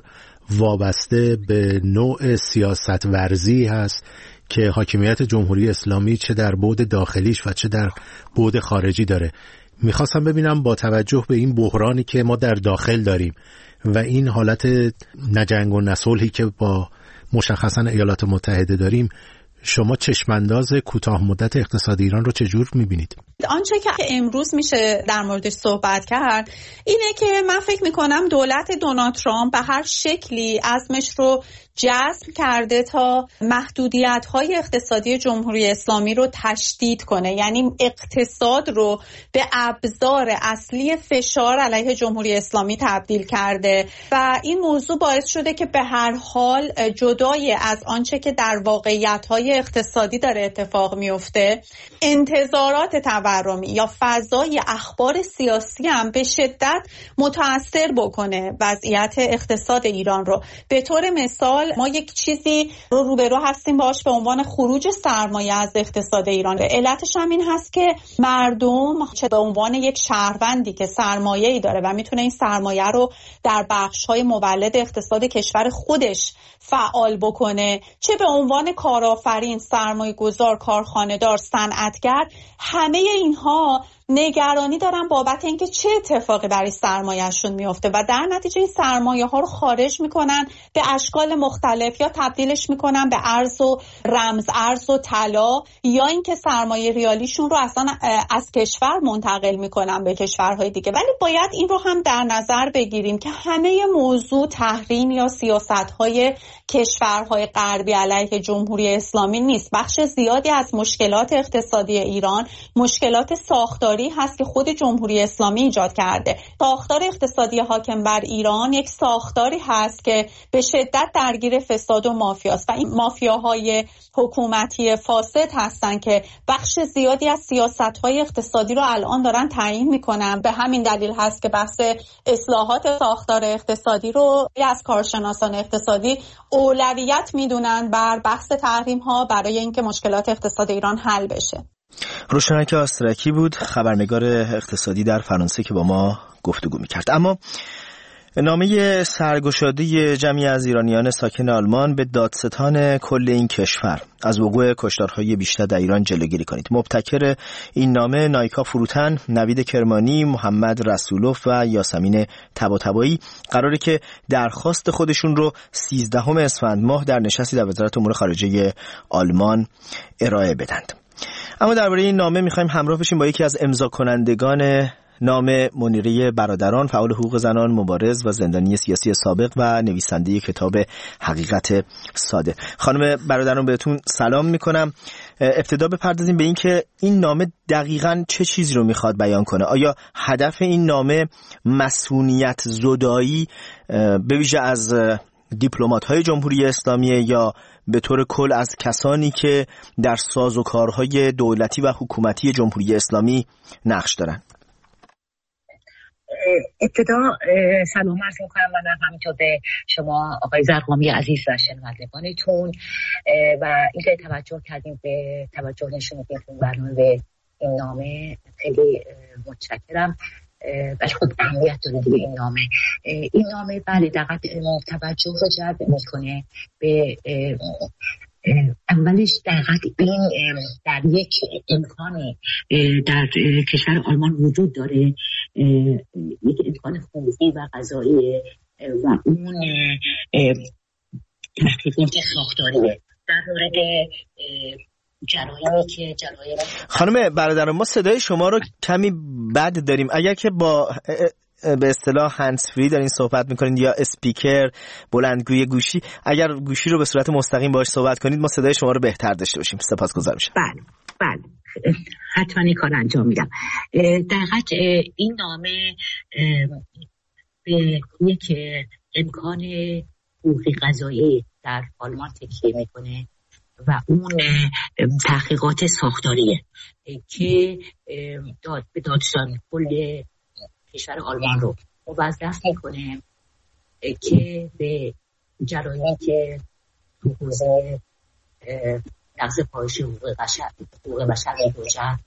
وابسته به نوع سیاست ورزی هست که حاکمیت جمهوری اسلامی چه در بعد داخلیش و چه در بعد خارجی داره. میخواستم ببینم با توجه به این بحرانی که ما در داخل داریم و این حالت نجنگ و نصلحی که با مشخصا ایالات متحده داریم، شما چشمانداز کوتاه مدت اقتصاد ایران رو چجور میبینید؟ آنچه که امروز میشه در موردش صحبت کرد اینه که من فکر میکنم دولت دونالد ترامپ به هر شکلی عزمش رو جزم کرده تا محدودیت‌های اقتصادی جمهوری اسلامی رو تشدید کنه، یعنی اقتصاد رو به ابزار اصلی فشار علیه جمهوری اسلامی تبدیل کرده و این موضوع باعث شده که به هر حال جدای از آنچه که در واقعیت‌های اقتصادی داره اتفاق میفته، انتظارات تورمی یا فضای اخبار سیاسی هم به شدت متأثر بکنه وضعیت اقتصاد ایران رو. به طور مثال ما یک چیزی رو روبرو هستیم باش به عنوان خروج سرمایه از اقتصاد ایران. علتش هم این هست که مردم چه به عنوان یک شهروندی که سرمایه‌ای داره و میتونه این سرمایه رو در بخش‌های مولد اقتصاد کشور خودش فعال بکنه، چه به عنوان کارآفرین، سرمایه‌گذار، کارخانه‌دار، صنعتگر، همه اینها نگرانی دارن بابت اینکه چه اتفاقی برای سرمایه‌شون میفته و در نتیجه این سرمایه‌ها رو خارج میکنن به اشکال مختلف، یا تبدیلش میکنن به ارز و رمز ارز و طلا، یا اینکه سرمایه ریالیشون رو اصلا از کشور منتقل میکنن به کشورهای دیگه. ولی باید این رو هم در نظر بگیریم که همه موضوع تحریم یا سیاست‌های کشورهای غربی علیه جمهوری اسلامی نیست. بخش زیادی از مشکلات اقتصادی ایران مشکلات ساختاری ساختاری هست که خود جمهوری اسلامی ایجاد کرده. ساختار اقتصادی حاکم بر ایران یک ساختاری هست که به شدت درگیر فساد و مافیاست و این مافیاهای حکومتی فاسد هستن که بخش زیادی از سیاست‌های اقتصادی رو الان دارن تعیین میکنن. به همین دلیل هست که بحث اصلاحات ساختار اقتصادی رو از کارشناسان اقتصادی اولویت میدونن بر بحث تحریم‌ها برای اینکه مشکلات اقتصاد ایران حل بشه. روشنک آسترکی بود، خبرنگار اقتصادی در فرانسه که با ما گفتگو میکرد. اما نامه سرگشاده جمعی از ایرانیان ساکن آلمان به دادستان کل این کشور از وقوع کشتارهای بیشتر در ایران جلوگیری کنید. مبتکر این نامه نایکا فروتن، نوید کرمانی، محمد رسولوف و یاسمین طباطبایی قراره که درخواست خودشون رو 13 اسفند ماه در نشستی در وزارت امور خارجه آلمان ارائه بدند. اما درباره این نامه می‌خوایم همراه بشیم با یکی از امضا کنندگان نام منیره برادران، فعال حقوق زنان، مبارز و زندانی سیاسی سابق و نویسنده کتاب حقیقت ساده. خانم برادران بهتون سلام میکنم. ابتدا بپردازیم به این که این نامه دقیقاً چه چیزی رو میخواد بیان کنه. آیا هدف این نامه مسئولیت زدایی به ویژه از دیپلمات‌های جمهوری اسلامی یا به طور کل از کسانی که در سازوکارهای دولتی و حکومتی جمهوری اسلامی نقش دارن؟ ابتدا سلام عرض می‌کنم من همینطور به شما آقای زرقامی عزیز و شنوندگانتون و اینکه توجه کردیم به توجه نشوندیم برنامه به این نامه خیلی متشکرم. ولی خب اهمیت داره دیگه این نامه بله دقیقاً توجه رو جلب میکنه به اولش دقیقاً این در یک امکانی در کشور آلمان وجود داره، یک امکان حقوقی و قضایی و اون تحقیقات ساختاریه در مورد جرایمی که جرایم. خانم برادران ما صدای شما رو کمی بد داریم، اگر که با به اصطلاح هندز فری دارین صحبت میکنین یا اسپیکر بلندگوی گوشی، اگر گوشی رو به صورت مستقیم باهاش صحبت کنید ما صدای شما رو بهتر داشته باشیم. سپاسگزارم میشم. بله حتما این کار انجام میدم. دقیقاً این نامه به یک امکان حقوقی قضایی در آلمان تکیه میکنه و اون تحقیقات ساختاریه که به دادستان کل کشور آلمان رو موظف میکنه که به جرایمی که تو حوزه نقض پایش حقوق بشر می‌باشد،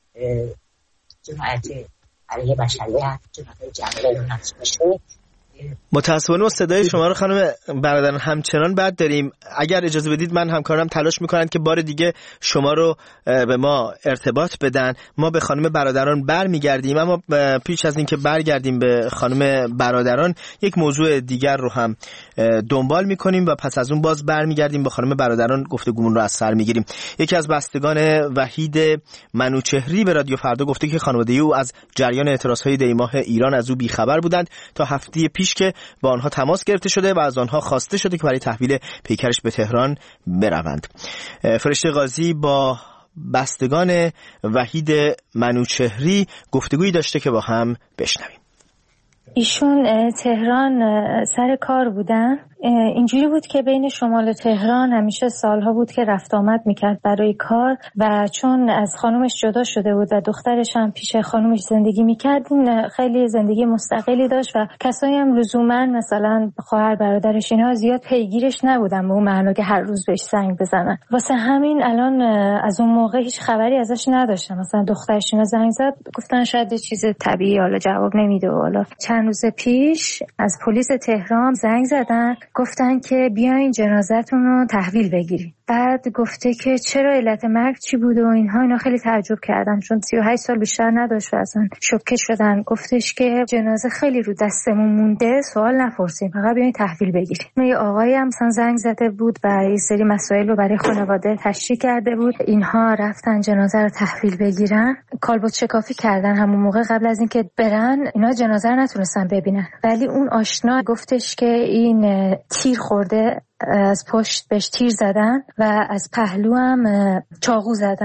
جنایت علیه بشریت، جنایت جنگی رو نقض میشه. متاسفانه صدای شما رو خانم برادران همچنان بد داریم. اگر اجازه بدید من همکارم تلاش میکنن که بار دیگه شما رو به ما ارتباط بدن. ما به خانم برادران برمیگردیم، اما پیش از این که برگردیم به خانم برادران یک موضوع دیگر رو هم دنبال میکنیم و پس از اون باز برمیگردیم به خانم برادران، گفتگومون رو از سر میگیریم. یکی از بستگان وحید منوچهری به رادیو فردا گفته که خانواده او از جریان اعتراضهای دیماه ایران از او بیخبر بودند تا هفته پیش که با آنها تماس گرفته شده و از آنها خواسته شده که برای تحویل پیکرش به تهران بروند. فرشته قاضی با بستگان وحید منوچهری گفتگویی داشته که با هم بشنویم. ایشون تهران سر کار بودن. اینجوری بود که بین شمال و تهران همیشه سالها بود که رفت آمد میکرد برای کار و چون از خانومش جدا شده بود و دخترش هم پیش خانومش زندگی میکرد، این خیلی زندگی مستقلی داشت و کسایی هم لزوما مثلا خواهر برادرش اینها زیاد پیگیرش نبودن به اون معنا که هر روز بهش زنگ بزنن. واسه همین الان از اون موقع هیچ خبری ازش نداشتم. مثلا دخترش اینا زنگ زد گفتن شاید یه چیز طبیعی، حالا جواب نمیده. حالا چند روز پیش از پلیس تهران زنگ زدن گفتن که بیاین جنازتون رو تحویل بگیرین. بعد گفته که چرا علت مرگ چی بوده و اینا خیلی تعجب کردن چون 38 سال بیشتر نداشت و اصلا شوکه شدن. گفتش که جنازه خیلی رو دستمون مونده، سوال نپرسین، فقط بیاین تحویل بگیرین. یه آقایی هم مثلا زنگ زده بود و یه سری مسائل رو برای خانواده تشریح کرده بود. اینها رفتن جنازه رو تحویل بگیرن، کالبد شکافی کردن همون موقع قبل از اینکه برن. اینا جنازه رو نتونستن ببینن، ولی اون آشنا گفتش که این تیر خورده، از پشت بهش تیر زدن و از پهلو هم چاقو زدن.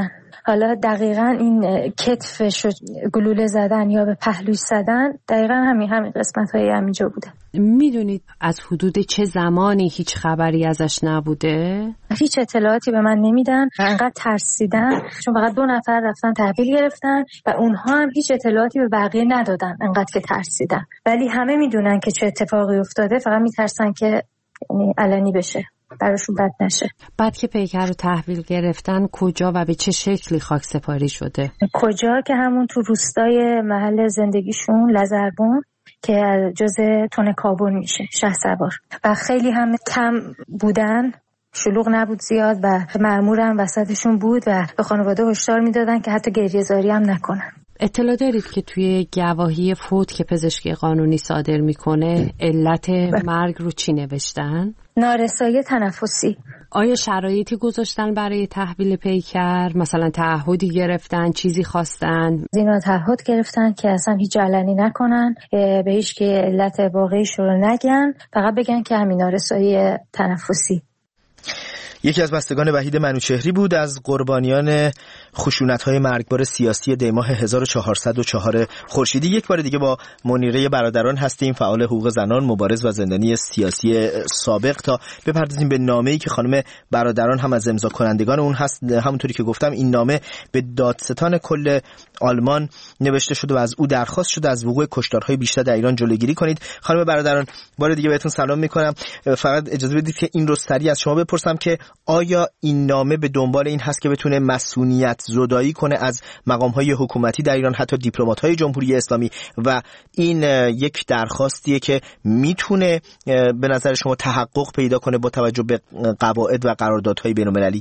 حالا دقیقاً این کتفش گلوله زدن یا به پهلوش زدن دقیقاً همین قسمت‌های همینجا بوده. میدونید از حدود چه زمانی هیچ خبری ازش نبوده؟ هیچ اطلاعاتی به من نمیدن. انقدر ترسیدن چون فقط 2 نفر رفتن تحویل گرفتن و اونها هم هیچ اطلاعاتی به بقیه ندادن انقدر که ترسیدن. ولی همه میدونن که چه اتفاقی افتاده، فقط میترسن که یعنی علنی بشه، براشون بد نشه. بعد که پیکر رو تحویل گرفتن کجا و به چه شکلی خاکسپاری شده؟ کجا که همون تو روستای محل زندگیشون لزربون که جزء تون کابل میشه، شهسوار. و خیلی هم کم بودن، شلوغ نبود زیاد و مأمورم وسطشون بود و به خانواده هشدار میدادن که حتی گریه‌زاری هم نکنن. اطلاع دارید که توی گواهی فوت که پزشکی قانونی صادر میکنه علت مرگ رو چی نوشتن؟ نارسایی تنفسی. آیا شرایطی گذاشتن برای تحویل پیکر؟ مثلا تعهدی گرفتن، چیزی خواستن؟ اینا تعهد گرفتن که اصلا هیچ علنی نکنن، به هیچ که علت واقعیش رو نگن، فقط بگن که همین نارسایی تنفسی. یکی از بستگان وحید منوچهری بود، از قربانیان خشونت‌های مرگبار سیاسی دیماه 1404 خورشیدی. یک بار دیگه با منیره برادران هستیم، فعال حقوق زنان، مبارز و زندانی سیاسی سابق، تا بپردازیم به نامه‌ای که خانم برادران هم از امضا کنندگان اون هست. همونطوری که گفتم این نامه به دادستان کل آلمان نوشته شده و از او درخواست شده از وقوع کشتارهای بیشتر در ایران جلوگیری کنید. خانم برادران بار دیگه بهتون سلام می‌کنم. فقط اجازه بدید که این رو سریع از شما بپرسم که آیا این نامه به دنبال این هست که بتونه مسئولیت زدایی کنه از مقام‌های حکومتی در ایران، حتی دیپلمات‌های جمهوری اسلامی، و این یک درخواستیه که میتونه به نظر شما تحقق پیدا کنه با توجه به قواعد و قراردادهای بین‌المللی؟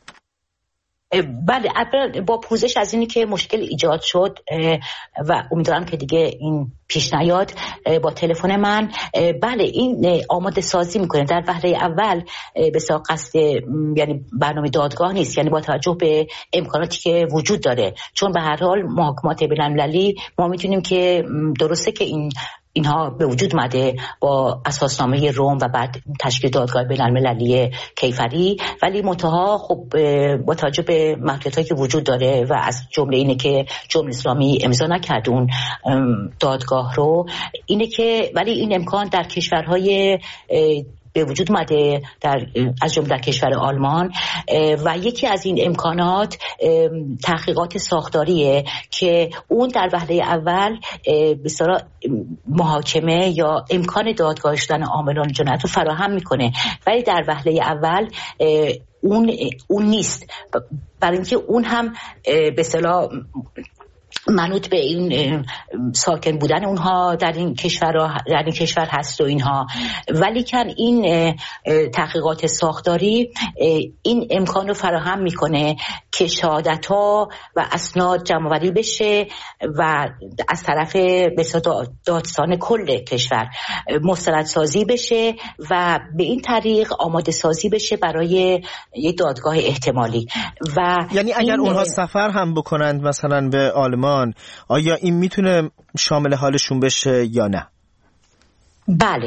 بله، با پوزش از اینی که مشکل ایجاد شد و امیدوارم که دیگه این پیش نیاد، با تلفن من بله این آماده سازی میکنه. در وهله اول به قصد یعنی برنامه دادگاه نیست، یعنی با توجه به امکاناتی که وجود داره، چون به هر حال محاکمات بین‌المللی ما میتونیم که درسته که اینها به وجود اومده با اساسنامه روم و بعد تشکیل دادگاه بین‌المللی کیفری، ولی منتها خب با توجه به محدودیتایی که وجود داره و از جمله اینه که جمهوری اسلامی امضا نکرد اون دادگاه رو، اینه که ولی این امکان در کشورهای به وجود اومده از جمله در کشور آلمان، و یکی از این امکانات تحقیقات ساختاریه که اون در وهله اول به اصطلاح محاکمه یا امکان دادگاه شدن عاملان جنایت رو فراهم میکنه، ولی در وهله اول اون نیست، برای اینکه اون هم به اصطلاح منوط به این ساکن بودن اونها در این کشور هست و اینها، ولی کن این تحقیقات ساختاری این امکان رو فراهم میکنه که شهادت‌ها و اسناد جمع‌آوری بشه و از طرف دادستان کل کشور مستندسازی بشه و به این طریق آماده سازی بشه برای یک دادگاه احتمالی. و یعنی اگر اونها سفر هم بکنند مثلا به آلمان، آیا این میتونه شامل حالشون بشه یا نه؟ بله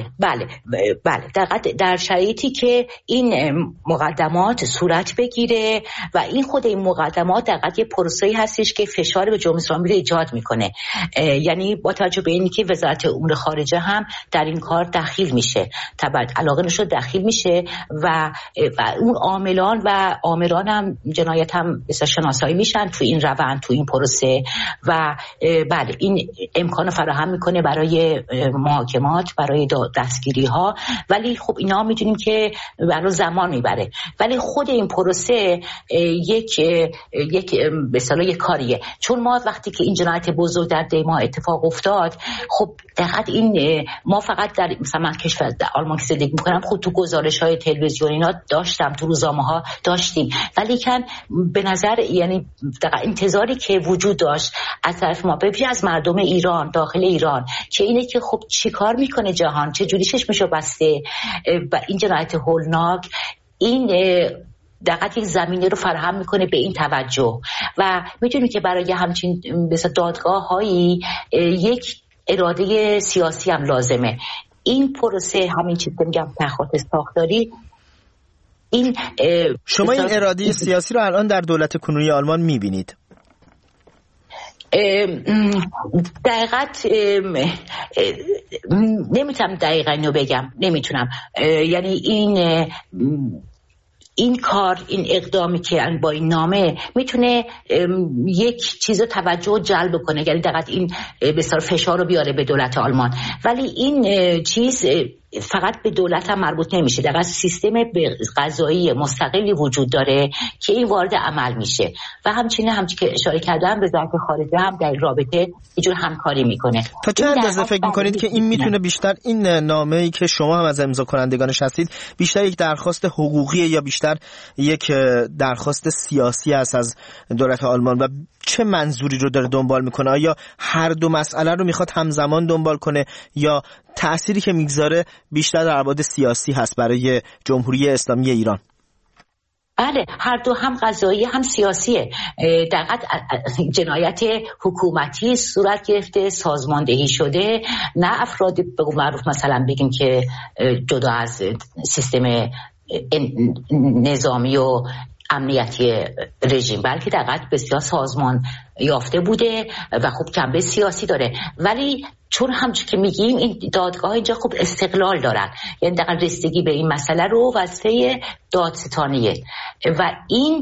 در شرایطی که این مقدمات صورت بگیره و این خود این مقدمات در حقیقت یه پروسه‌ای هستش که فشار به جمهوری اسلامی رو ایجاد میکنه، یعنی با توجه به اینکه وزارت امور خارجه هم در این کار دخیل میشه، تبعید علاقه نشد دخیل میشه و اون عاملان و آمران هم جنایت هم شناسایی میشن تو این روند، تو این پروسه، و بله این امکان فراهم میکنه برای محاکمات، برای دستگیری ها، ولی خب اینا میدونیم که برای زمان میبره، ولی خود این پروسه یک به اصطلاح یک کاریه، چون ما وقتی که این جنایت بزرگ در دیما اتفاق افتاد، خب دقیقاً این ما فقط در مثلا کشور در آلمان که زندگی میکنم، خود تو گزارش‌های تلویزیونی اینا داشتم، تو روزنامه‌ها داشتیم، ولی کن به نظر یعنی دقیقاً انتظاری که وجود داشت از طرف ما به از مردم ایران داخل ایران که اینه که خب چیکار میکنه جهان، چه جوری چشمشو بسته و این جنایت هولناک، این دقیقاً یک زمینه رو فراهم میکنه به این توجه، و میدونیم که برای همچین مثلا دادگاه هایی یک اراده سیاسی هم لازمه. این پروسه همین چیز که میگم تحقیقات ساختاری این شما این اراده سیاسی رو الان در دولت کنونی آلمان میبینید؟ دقیقت نمیتونم دقیقا اینو بگم، نمیتونم. یعنی این کار، این اقدامی که با این نامه میتونه یک چیز توجه جلب کنه، یعنی دقیقا این بسیار فشار رو بیاره به دولت آلمان. ولی این چیز فقط به دولت هم مربوط نمیشه، دقیقا سیستم قضایی مستقلی وجود داره که این وارد عمل میشه و همچنین که اشاره کردم وزارت خارجه هم در رابطه اینجور همکاری میکنه. تا چه اندازه فکر میکنید که این میتونه بیشتر، این نامه‌ای که شما هم از امضا کنندگانش هستید، بیشتر یک درخواست حقوقی یا بیشتر یک درخواست سیاسی است از دولت آلمان و چه منظوری رو داره دنبال میکنه؟ آیا هر دو مسئله رو میخواد همزمان دنبال کنه یا تأثیری که میگذاره بیشتر در ابعاد سیاسی هست برای جمهوری اسلامی ایران؟ بله، هر دو، هم قضایی هم سیاسیه. دقیقاً جنایت حکومتی صورت گرفته، سازماندهی شده، نه افراد به قول معروف مثلا بگیم که جدا از سیستم نظامی و امنیتی رژیم، بلکه دقیقاً بسیار سازمان یافته بوده و خوب جنبه سیاسی داره. ولی چون همچون که میگیم این دادگاه اینجا خوب استقلال دارن، یعنی دقیقاً رسیدگی به این مسئله رو وظیفه دادستانیه و این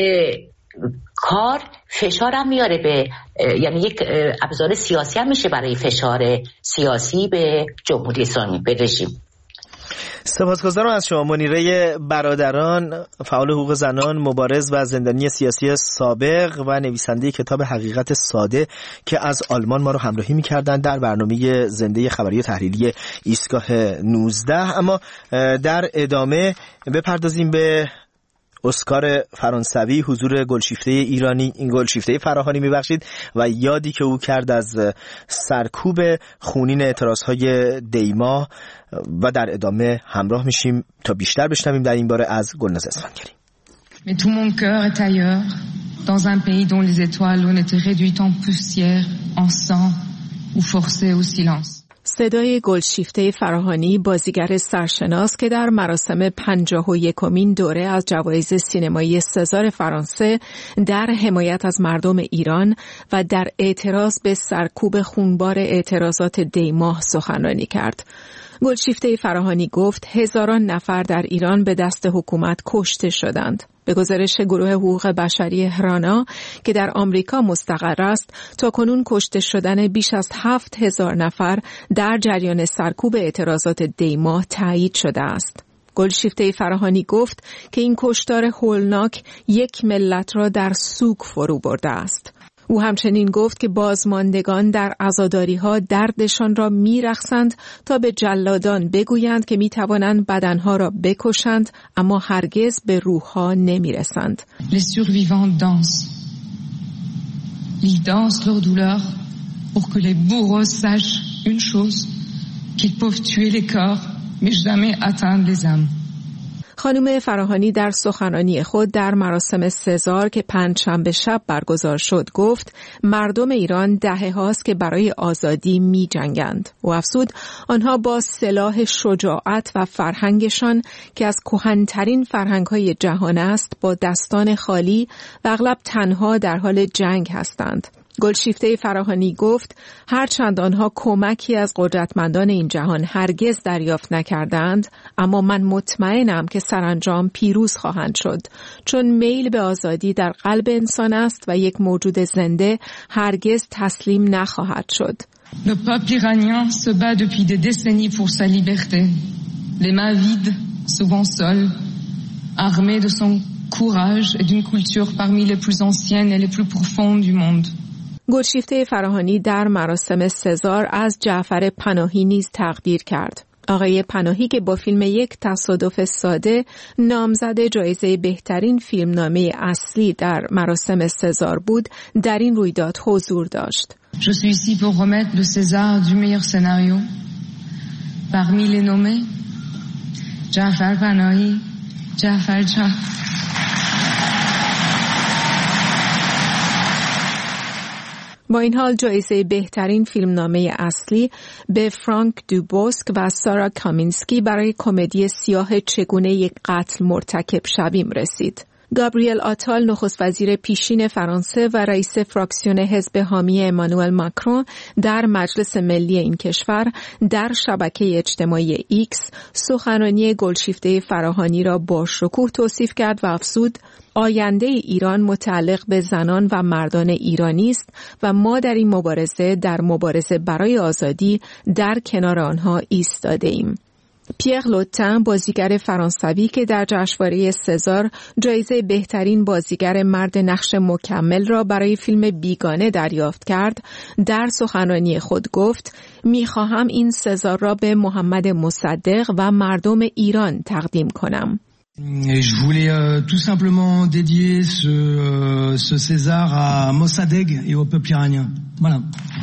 کار فشار هم میاره به، یعنی یک ابزار سیاسی هم میشه برای فشار سیاسی به جمهوری اسلامی، به رژیم. سپاسگزارم از شما. منیره برادران، فعال حقوق زنان، مبارز و زندانی سیاسی سابق و نویسنده کتاب حقیقت ساده که از آلمان ما رو همراهی می‌کردند در برنامه زنده خبری و تحلیلی ایستگاه 19. اما در ادامه بپردازیم به اسکار فرانسوی، حضور گلشیفته ایرانی، این گلشیفته فراهانی میبخشید، و یادی که او کرد از سرکوب خونین اعتراضهای دیما، و در ادامه همراه میشیم تا بیشتر بشنویم در این باره از گلناز اصفهانگری. Mais tout mon cœur est ailleurs, dans un pays dont les étoiles ont été réduites en poussière, en sang ou forcées au silence. صدای گلشیفته فراهانی، بازیگر سرشناس که در مراسم 51مین دوره از جوایز سینمایی سزار فرانسه در حمایت از مردم ایران و در اعتراض به سرکوب خونبار اعتراضات دیماه سخنرانی کرد. گلشیفته فراهانی گفت هزاران نفر در ایران به دست حکومت کشته شدند. به گزارش گروه حقوق بشری هرانا که در آمریکا مستقر است، تاکنون کشته شدن بیش از 7,000 نفر در جریان سرکوب اعتراضات دیما تایید شده است. گلشیفته فراهانی گفت که این کشتار هولناک یک ملت را در سوگ فرو برده است. او همچنین گفت که بازماندگان در عزاداری‌ها دردشان را می‌رقصند تا به جلادان بگویند که می‌توانند بدنها را بکشند، اما هرگز به روح‌ها نمی‌رسند. Les survivants dansent. Ils dansent leur douleur pour que les bourreaux sachent une chose, qu'ils peuvent tuer les corps mais jamais atteindre les âmes. خانم فراهانی در سخنرانی خود در مراسم سزار که پنجشنبه شب برگزار شد گفت مردم ایران دهه هاست که برای آزادی می جنگند. و افزود آنها با سلاح شجاعت و فرهنگشان که از کهن‌ترین فرهنگ‌های جهان است با دستان خالی و اغلب تنها در حال جنگ هستند. گلشیفته فراهانی گفت هرچند آنها کمکی از قدرتمندان این جهان هرگز دریافت نکردند، اما من مطمئنم که سرانجام پیروز خواهند شد، چون میل به آزادی در قلب انسان است و یک موجود زنده هرگز تسلیم نخواهد شد. Le peuple iranien se bat depuis des décennies pour sa liberté. Les mains vides, souvent seules, armées de son courage et d'une culture parmi les plus anciennes et les plus profondes du monde. گلشیفته فراهانی در مراسم سزار از جعفر پناهی نیز تقدیر کرد. آقای پناهی که با فیلم یک تصادف ساده نامزد جایزه بهترین فیلمنامه اصلی در مراسم سزار بود، در این رویداد حضور داشت. Je suis ici pour remettre le César du meilleur scénario. Parmi les nommés, Ja'far Panahi, Ja'far با این حال جایزه بهترین فیلمنامه اصلی به فرانک دوبوسک و سارا کامینسکی برای کمدی سیاه چگونه یک قتل مرتکب شویم رسید. گابریل آتال نخست وزیر پیشین فرانسه و رئیس فراکسیون حزب حامی امانوئل ماکرون در مجلس ملی این کشور در شبکه اجتماعی ایکس سخنرانی گلشیفته فراهانی را با شکوه توصیف کرد و افزود آینده ایران متعلق به زنان و مردان ایرانی است و ما در این مبارزه برای آزادی در کنار آنها ایستاده ایم. پیر لوتن بازیگر فرانسوی که در جشنواره سزار جایزه بهترین بازیگر مرد نقش مکمل را برای فیلم بیگانه دریافت کرد، در سخنرانی خود گفت می‌خواهم این سزار را به محمد مصدق و مردم ایران تقدیم کنم. Et je voulais tout simplement dédier ce César à Mossadegh et au peuple iranien. Voilà.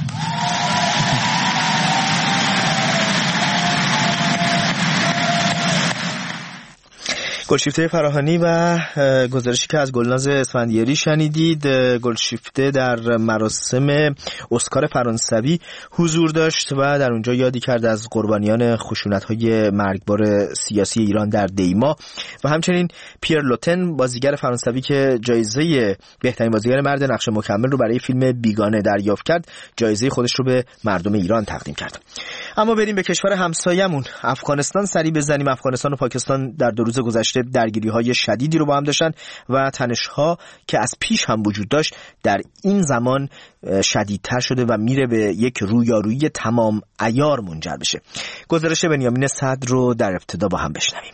گلشیفته فراهانی و گزارشی که از گلناز اسفندیاری شنیدید. گلشیفته در مراسم اسکار فرانسوی حضور داشت و در اونجا یادی کرد از قربانیان خشونت‌های مرگبار سیاسی ایران در دیما و همچنین پیر لوتن بازیگر فرانسوی که جایزه بهترین بازیگر مرد نقش مکمل رو برای فیلم بیگانه دریافت کرد، جایزه خودش رو به مردم ایران تقدیم کرد. اما بریم به کشور همسایمون افغانستان سری بزنیم. افغانستان و پاکستان در 2 روز گذشته درگیری‌های شدیدی رو با هم داشتن و تنش‌ها که از پیش هم وجود داشت در این زمان شدیدتر شده و میره به یک رویارویی تمام عیار منجر بشه. گزارش بنیامین صدر رو در ابتدا با هم بشنویم.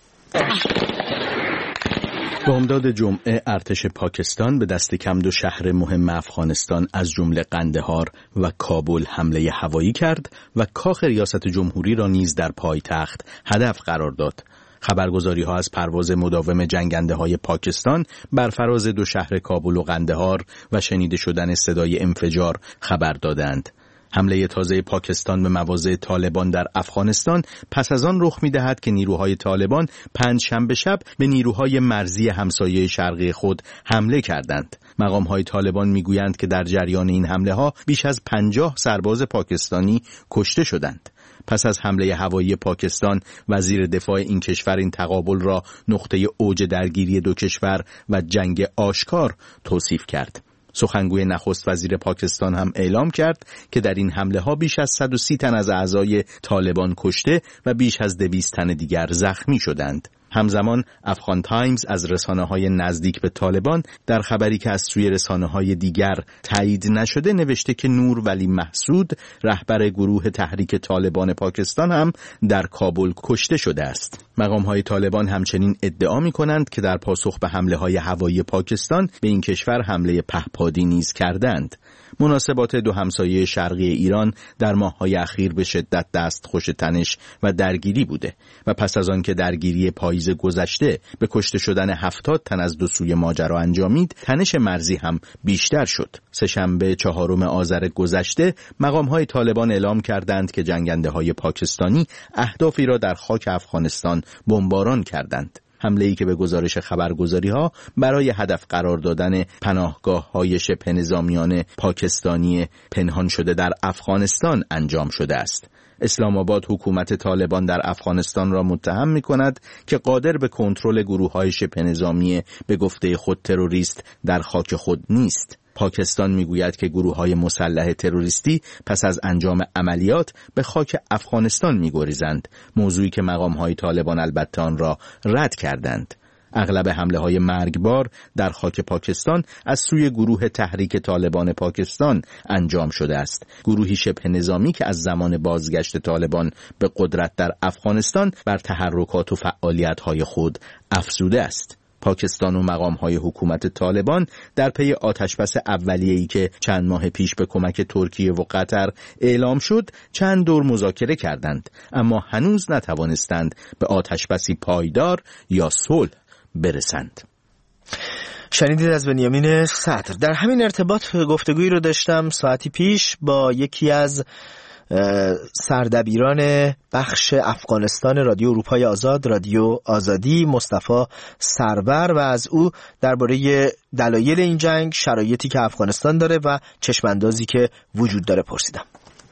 بامداد جمعه ارتش پاکستان به دست کم 2 شهر مهم افغانستان از جمله قندهار و کابل حمله هوایی کرد و کاخ ریاست جمهوری را نیز در پایتخت هدف قرار داد. خبرگزاری‌ها از پرواز مداوم جنگنده‌های پاکستان بر فراز 2 شهر کابل و قندهار و شنیده شدن صدای انفجار خبر دادند. حمله تازه پاکستان به مواضع طالبان در افغانستان پس از آن رخ می‌دهد که نیروهای طالبان پنجشنبه شب به نیروهای مرزی همسایه شرقی خود حمله کردند. مقام‌های طالبان می‌گویند که در جریان این حمله‌ها بیش از 50 سرباز پاکستانی کشته شدند. پس از حمله هوایی پاکستان، وزیر دفاع این کشور این تقابل را نقطه اوج درگیری 2 کشور و جنگ آشکار توصیف کرد. سخنگوی نخست وزیر پاکستان هم اعلام کرد که در این حمله ها بیش از 130 تن از اعضای طالبان کشته و بیش از 200 تن دیگر زخمی شدند. همزمان افغان تایمز از رسانه‌های نزدیک به طالبان در خبری که از سوی رسانه‌های دیگر تایید نشده نوشته که نور ولی محسود رهبر گروه تحریک طالبان پاکستان هم در کابل کشته شده است. مقام‌های طالبان همچنین ادعا می‌کنند که در پاسخ به حمله‌های هوایی پاکستان به این کشور حمله پهپادی نیز کردند. مناسبات 2 همسایه شرقی ایران در ماه‌های اخیر به شدت دستخوش تنش و درگیری بوده و پس از آن که درگیری پاییز گذشته به کشته شدن 70 تن از 2 سوی ماجرا انجامید، تنش مرزی هم بیشتر شد. سه‌شنبه 4 آذر گذشته مقام‌های طالبان اعلام کردند که جنگنده‌های پاکستانی اهدافی را در خاک افغانستان بمباران کردند. حمله‌ای که به گزارش خبرگزاری‌ها برای هدف قرار دادن پناهگاه‌های شبه نظامیان پاکستانی پنهان شده در افغانستان انجام شده است. اسلام آباد حکومت طالبان در افغانستان را متهم می‌کند که قادر به کنترل گروه‌های شبه نظامی به گفته خود تروریست در خاک خود نیست. پاکستان میگوید که گروه‌های مسلح تروریستی پس از انجام عملیات به خاک افغانستان می‌گریزند، موضوعی که مقام‌های طالبان البته آن را رد کردند. اغلب حمله‌های مرگبار در خاک پاکستان از سوی گروه تحریک طالبان پاکستان انجام شده است، گروهی شبه نظامی که از زمان بازگشت طالبان به قدرت در افغانستان بر تحرکات و فعالیت‌های خود افزوده است. پاکستان و مقام‌های حکومت طالبان در پی آتشبس اولیه‌ای که چند ماه پیش به کمک ترکیه و قطر اعلام شد چند دور مذاکره کردند، اما هنوز نتوانستند به آتشبسی پایدار یا صلح برسند. شنیدید از بنیامین صدر. در همین ارتباط گفتگویی رو داشتم ساعتی پیش با یکی از سردبیران بخش افغانستان رادیو اروپای آزاد، رادیو آزادی، مصطفی سرور، و از او درباره دلایل این جنگ، شرایطی که افغانستان داره و چشماندازی که وجود داره پرسیدم.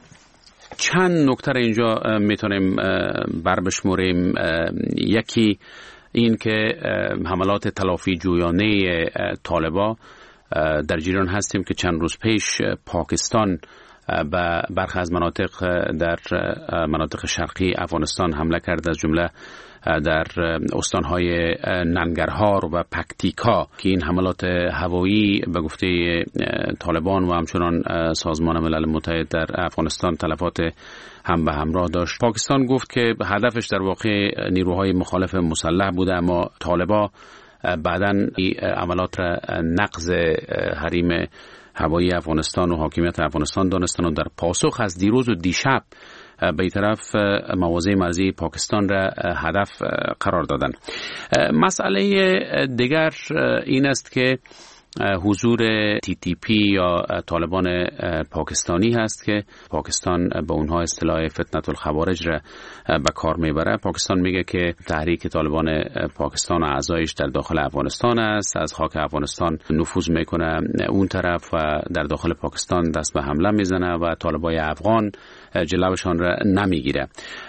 چند نکته اینجا میتونیم بربشموریم. یکی این که حملات تلافی جویانه طالبا در جریان هستیم که چند روز پیش پاکستان به برخی از مناطق در مناطق شرقی افغانستان حمله کرد، از جمله در استانهای ننگرهار و پکتیکا که این حملات هوایی به گفته طالبان و همچنان سازمان ملل متحد در افغانستان تلفات هم به همراه داشت. پاکستان گفت که هدفش در واقع نیروهای مخالف مسلح بوده، اما طالبا بعداً عملات را نقض حریم هوایی افغانستان و حاکمیت افغانستان دانستن و در پاسخ از دیروز و دیشب به طرف مواضع مرزی پاکستان را هدف قرار دادن. مسئله دیگر این است که حضور TTP یا طالبان پاکستانی هست که پاکستان به اونها اصطلاح فتنة الخوارج را به کار میبره. پاکستان میگه که تحریک طالبان پاکستان و اعضایش در داخل افغانستان است، از خاک افغانستان نفوذ میکنه اون طرف و در داخل پاکستان دست به حمله میزنه و طالبای افغان جلوشان را نمیگیره.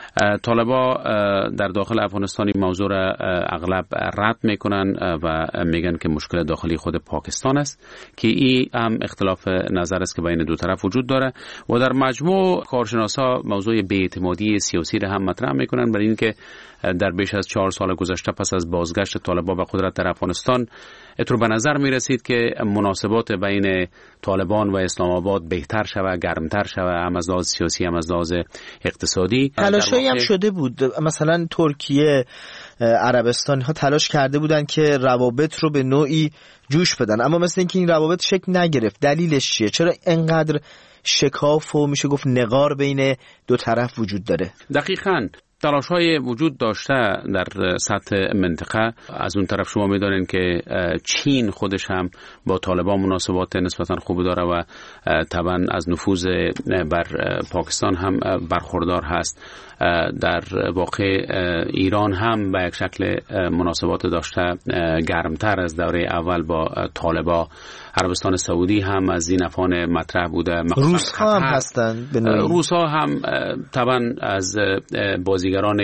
طالبا در داخل افغانستانی موضوع را اغلب رد میکنن و میگن که مشکل داخلی خود پاکستان است که این هم اختلاف نظر است که بین دو طرف وجود داره و در مجموع کارشناسا موضوع بی‌اعتمادی سیاسی را هم مطرح میکنن، برای اینکه در بیش از 4 سال گذشته پس از بازگشت طالبا به قدرت در افغانستان اترو به نظر می رسید که مناسبات بین طالبان و اسلام آباد بهتر شود، گرمتر شود، هم از لحاظ سیاسی هم از لحاظ اقتصادی. تلاشایی هم شده بود، مثلا ترکیه، عربستان ها تلاش کرده بودن که روابط رو به نوعی جوش بدن، اما مثل اینکه این روابط شکل نگرفت. دلیلش چیه؟ چرا اینقدر شکاف و میشه گفت نقار بین دو طرف وجود داره؟ دقیقاً تلاش‌های وجود داشته در سطح منطقه. از اون طرف شما می‌دانید که چین خودش هم با طالبان مناسبات نسبتاً خوب داره و طبعاً از نفوذ بر پاکستان هم برخوردار هست. در واقع ایران هم به یک شکل مناسبات داشته گرمتر از دوره اول با طالبا. عربستان سعودی هم از این افغان مطرح بوده. روس‌ها هم هستن. روس‌ها هم طبعا از بازیگران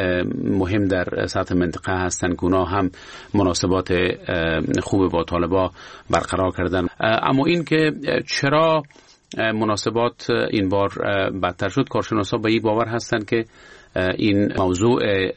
مهم در سطح منطقه هستند که اونا هم مناسبات خوب با طالبا برقرار کردن. اما این که چرا مناسبات این بار بدتر شد، کارشناسا به این باور هستند که این موضوع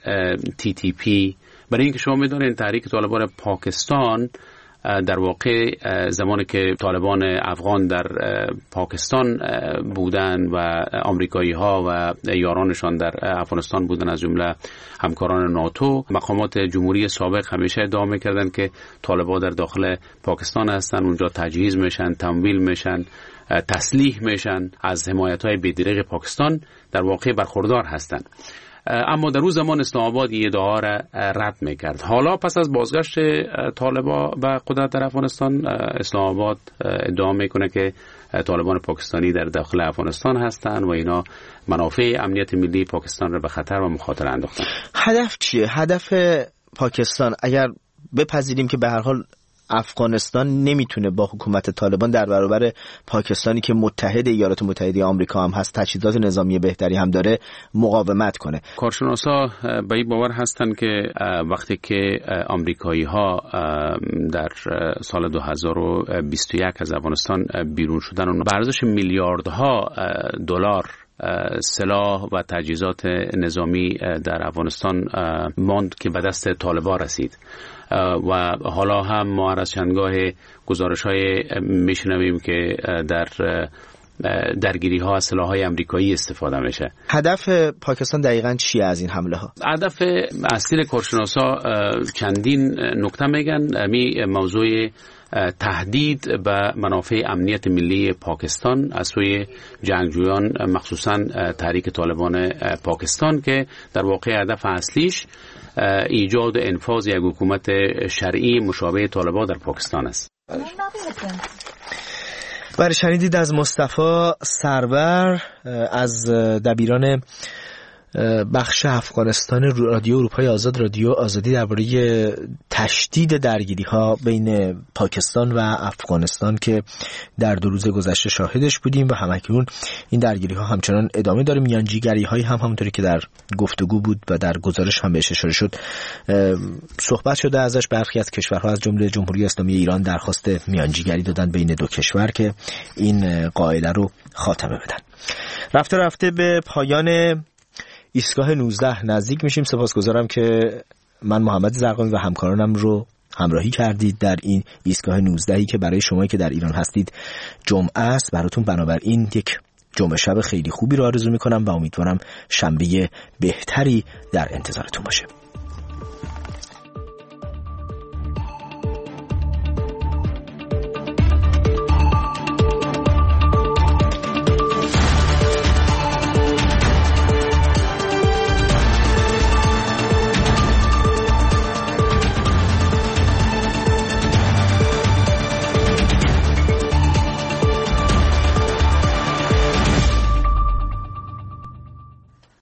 TTP، برای اینکه شما می‌دونید تحریک طالبان پاکستان در واقع زمانی که طالبان افغان در پاکستان بودن و آمریکایی ها و یارانشان در افغانستان بودن، از جمله همکاران ناتو، مقامات جمهوری سابق همیشه ادعا می‌کردند که طالبان در داخل پاکستان هستن، اونجا تجهیز میشن، تمویل میشن، تسلیح میشن، از حمایت‌های بی‌دریغ پاکستان در واقع برخوردار هستند. اما در روز زمان اسلام آباد این ادعا را رد میکرد. حالا پس از بازگشت طالبا به قدرت در افغانستان، اسلام آباد ادعا میکنه که طالبان پاکستانی در داخل افغانستان هستند و اینا منافع امنیت ملی پاکستان را به خطر و مخاطره انداختن. هدف چیه؟ هدف پاکستان، اگر بپذیریم که به هر حال افغانستان نمیتونه با حکومت طالبان در برابر پاکستانی که متحد ایالات متحده آمریکا هم هست، تجهیزات نظامی بهتری هم داره، مقاومت کنه. کارشناسا به این باور هستند که وقتی که آمریکایی ها در سال 2021 از افغانستان بیرون شدن و به ارزش میلیاردها دلار سلاح و تجهیزات نظامی در افغانستان ماند که به دست طالبان رسید و حالا هم ما از چندگاه گزارش‌های میشنویم که در درگیری ها از سلاح‌های آمریکایی استفاده میشه. هدف پاکستان دقیقاً چیه از این حمله ها؟ هدف اصلی کارشناسا چندین نکته میگن. موضوع تهدید به منافع امنیت ملی پاکستان از سوی جنگجویان، مخصوصاً تحریک طالبان پاکستان، که در واقع هدف اصلیش ایجاد و انفاذ یک حکومت شرعی مشابه طالبان در پاکستان است. برای شنیدید از مصطفی سرور از دبیران بخش افغانستان رادیو اروپای آزاد، رادیو آزادی، درباره تشدید درگیری‌ها بین پاکستان و افغانستان که در 2 روز گذشته شاهدش بودیم و همکنون این درگیری‌ها همچنان ادامه داره. میانجیگری‌هایی همونطوری که در گفتگو بود و در گزارش هم بهش اشاره شد صحبت شده ازش. برخی از کشورها از جمله جمهوری اسلامی ایران درخواست میانجیگری دادن بین 2 کشور که این قاعده رو خاتمه بدن. رفته رفته به پایان ایستگاه 19 نزدیک میشیم. سپاسگزارم که من محمد زرقامی و همکارانم رو همراهی کردید در این ایستگاه 19 که برای شما که در ایران هستید جمعه است. براتون بنابراین یک جمعه شب خیلی خوبی رو آرزو میکنم و امیدوارم شنبه بهتری در انتظارتون باشه.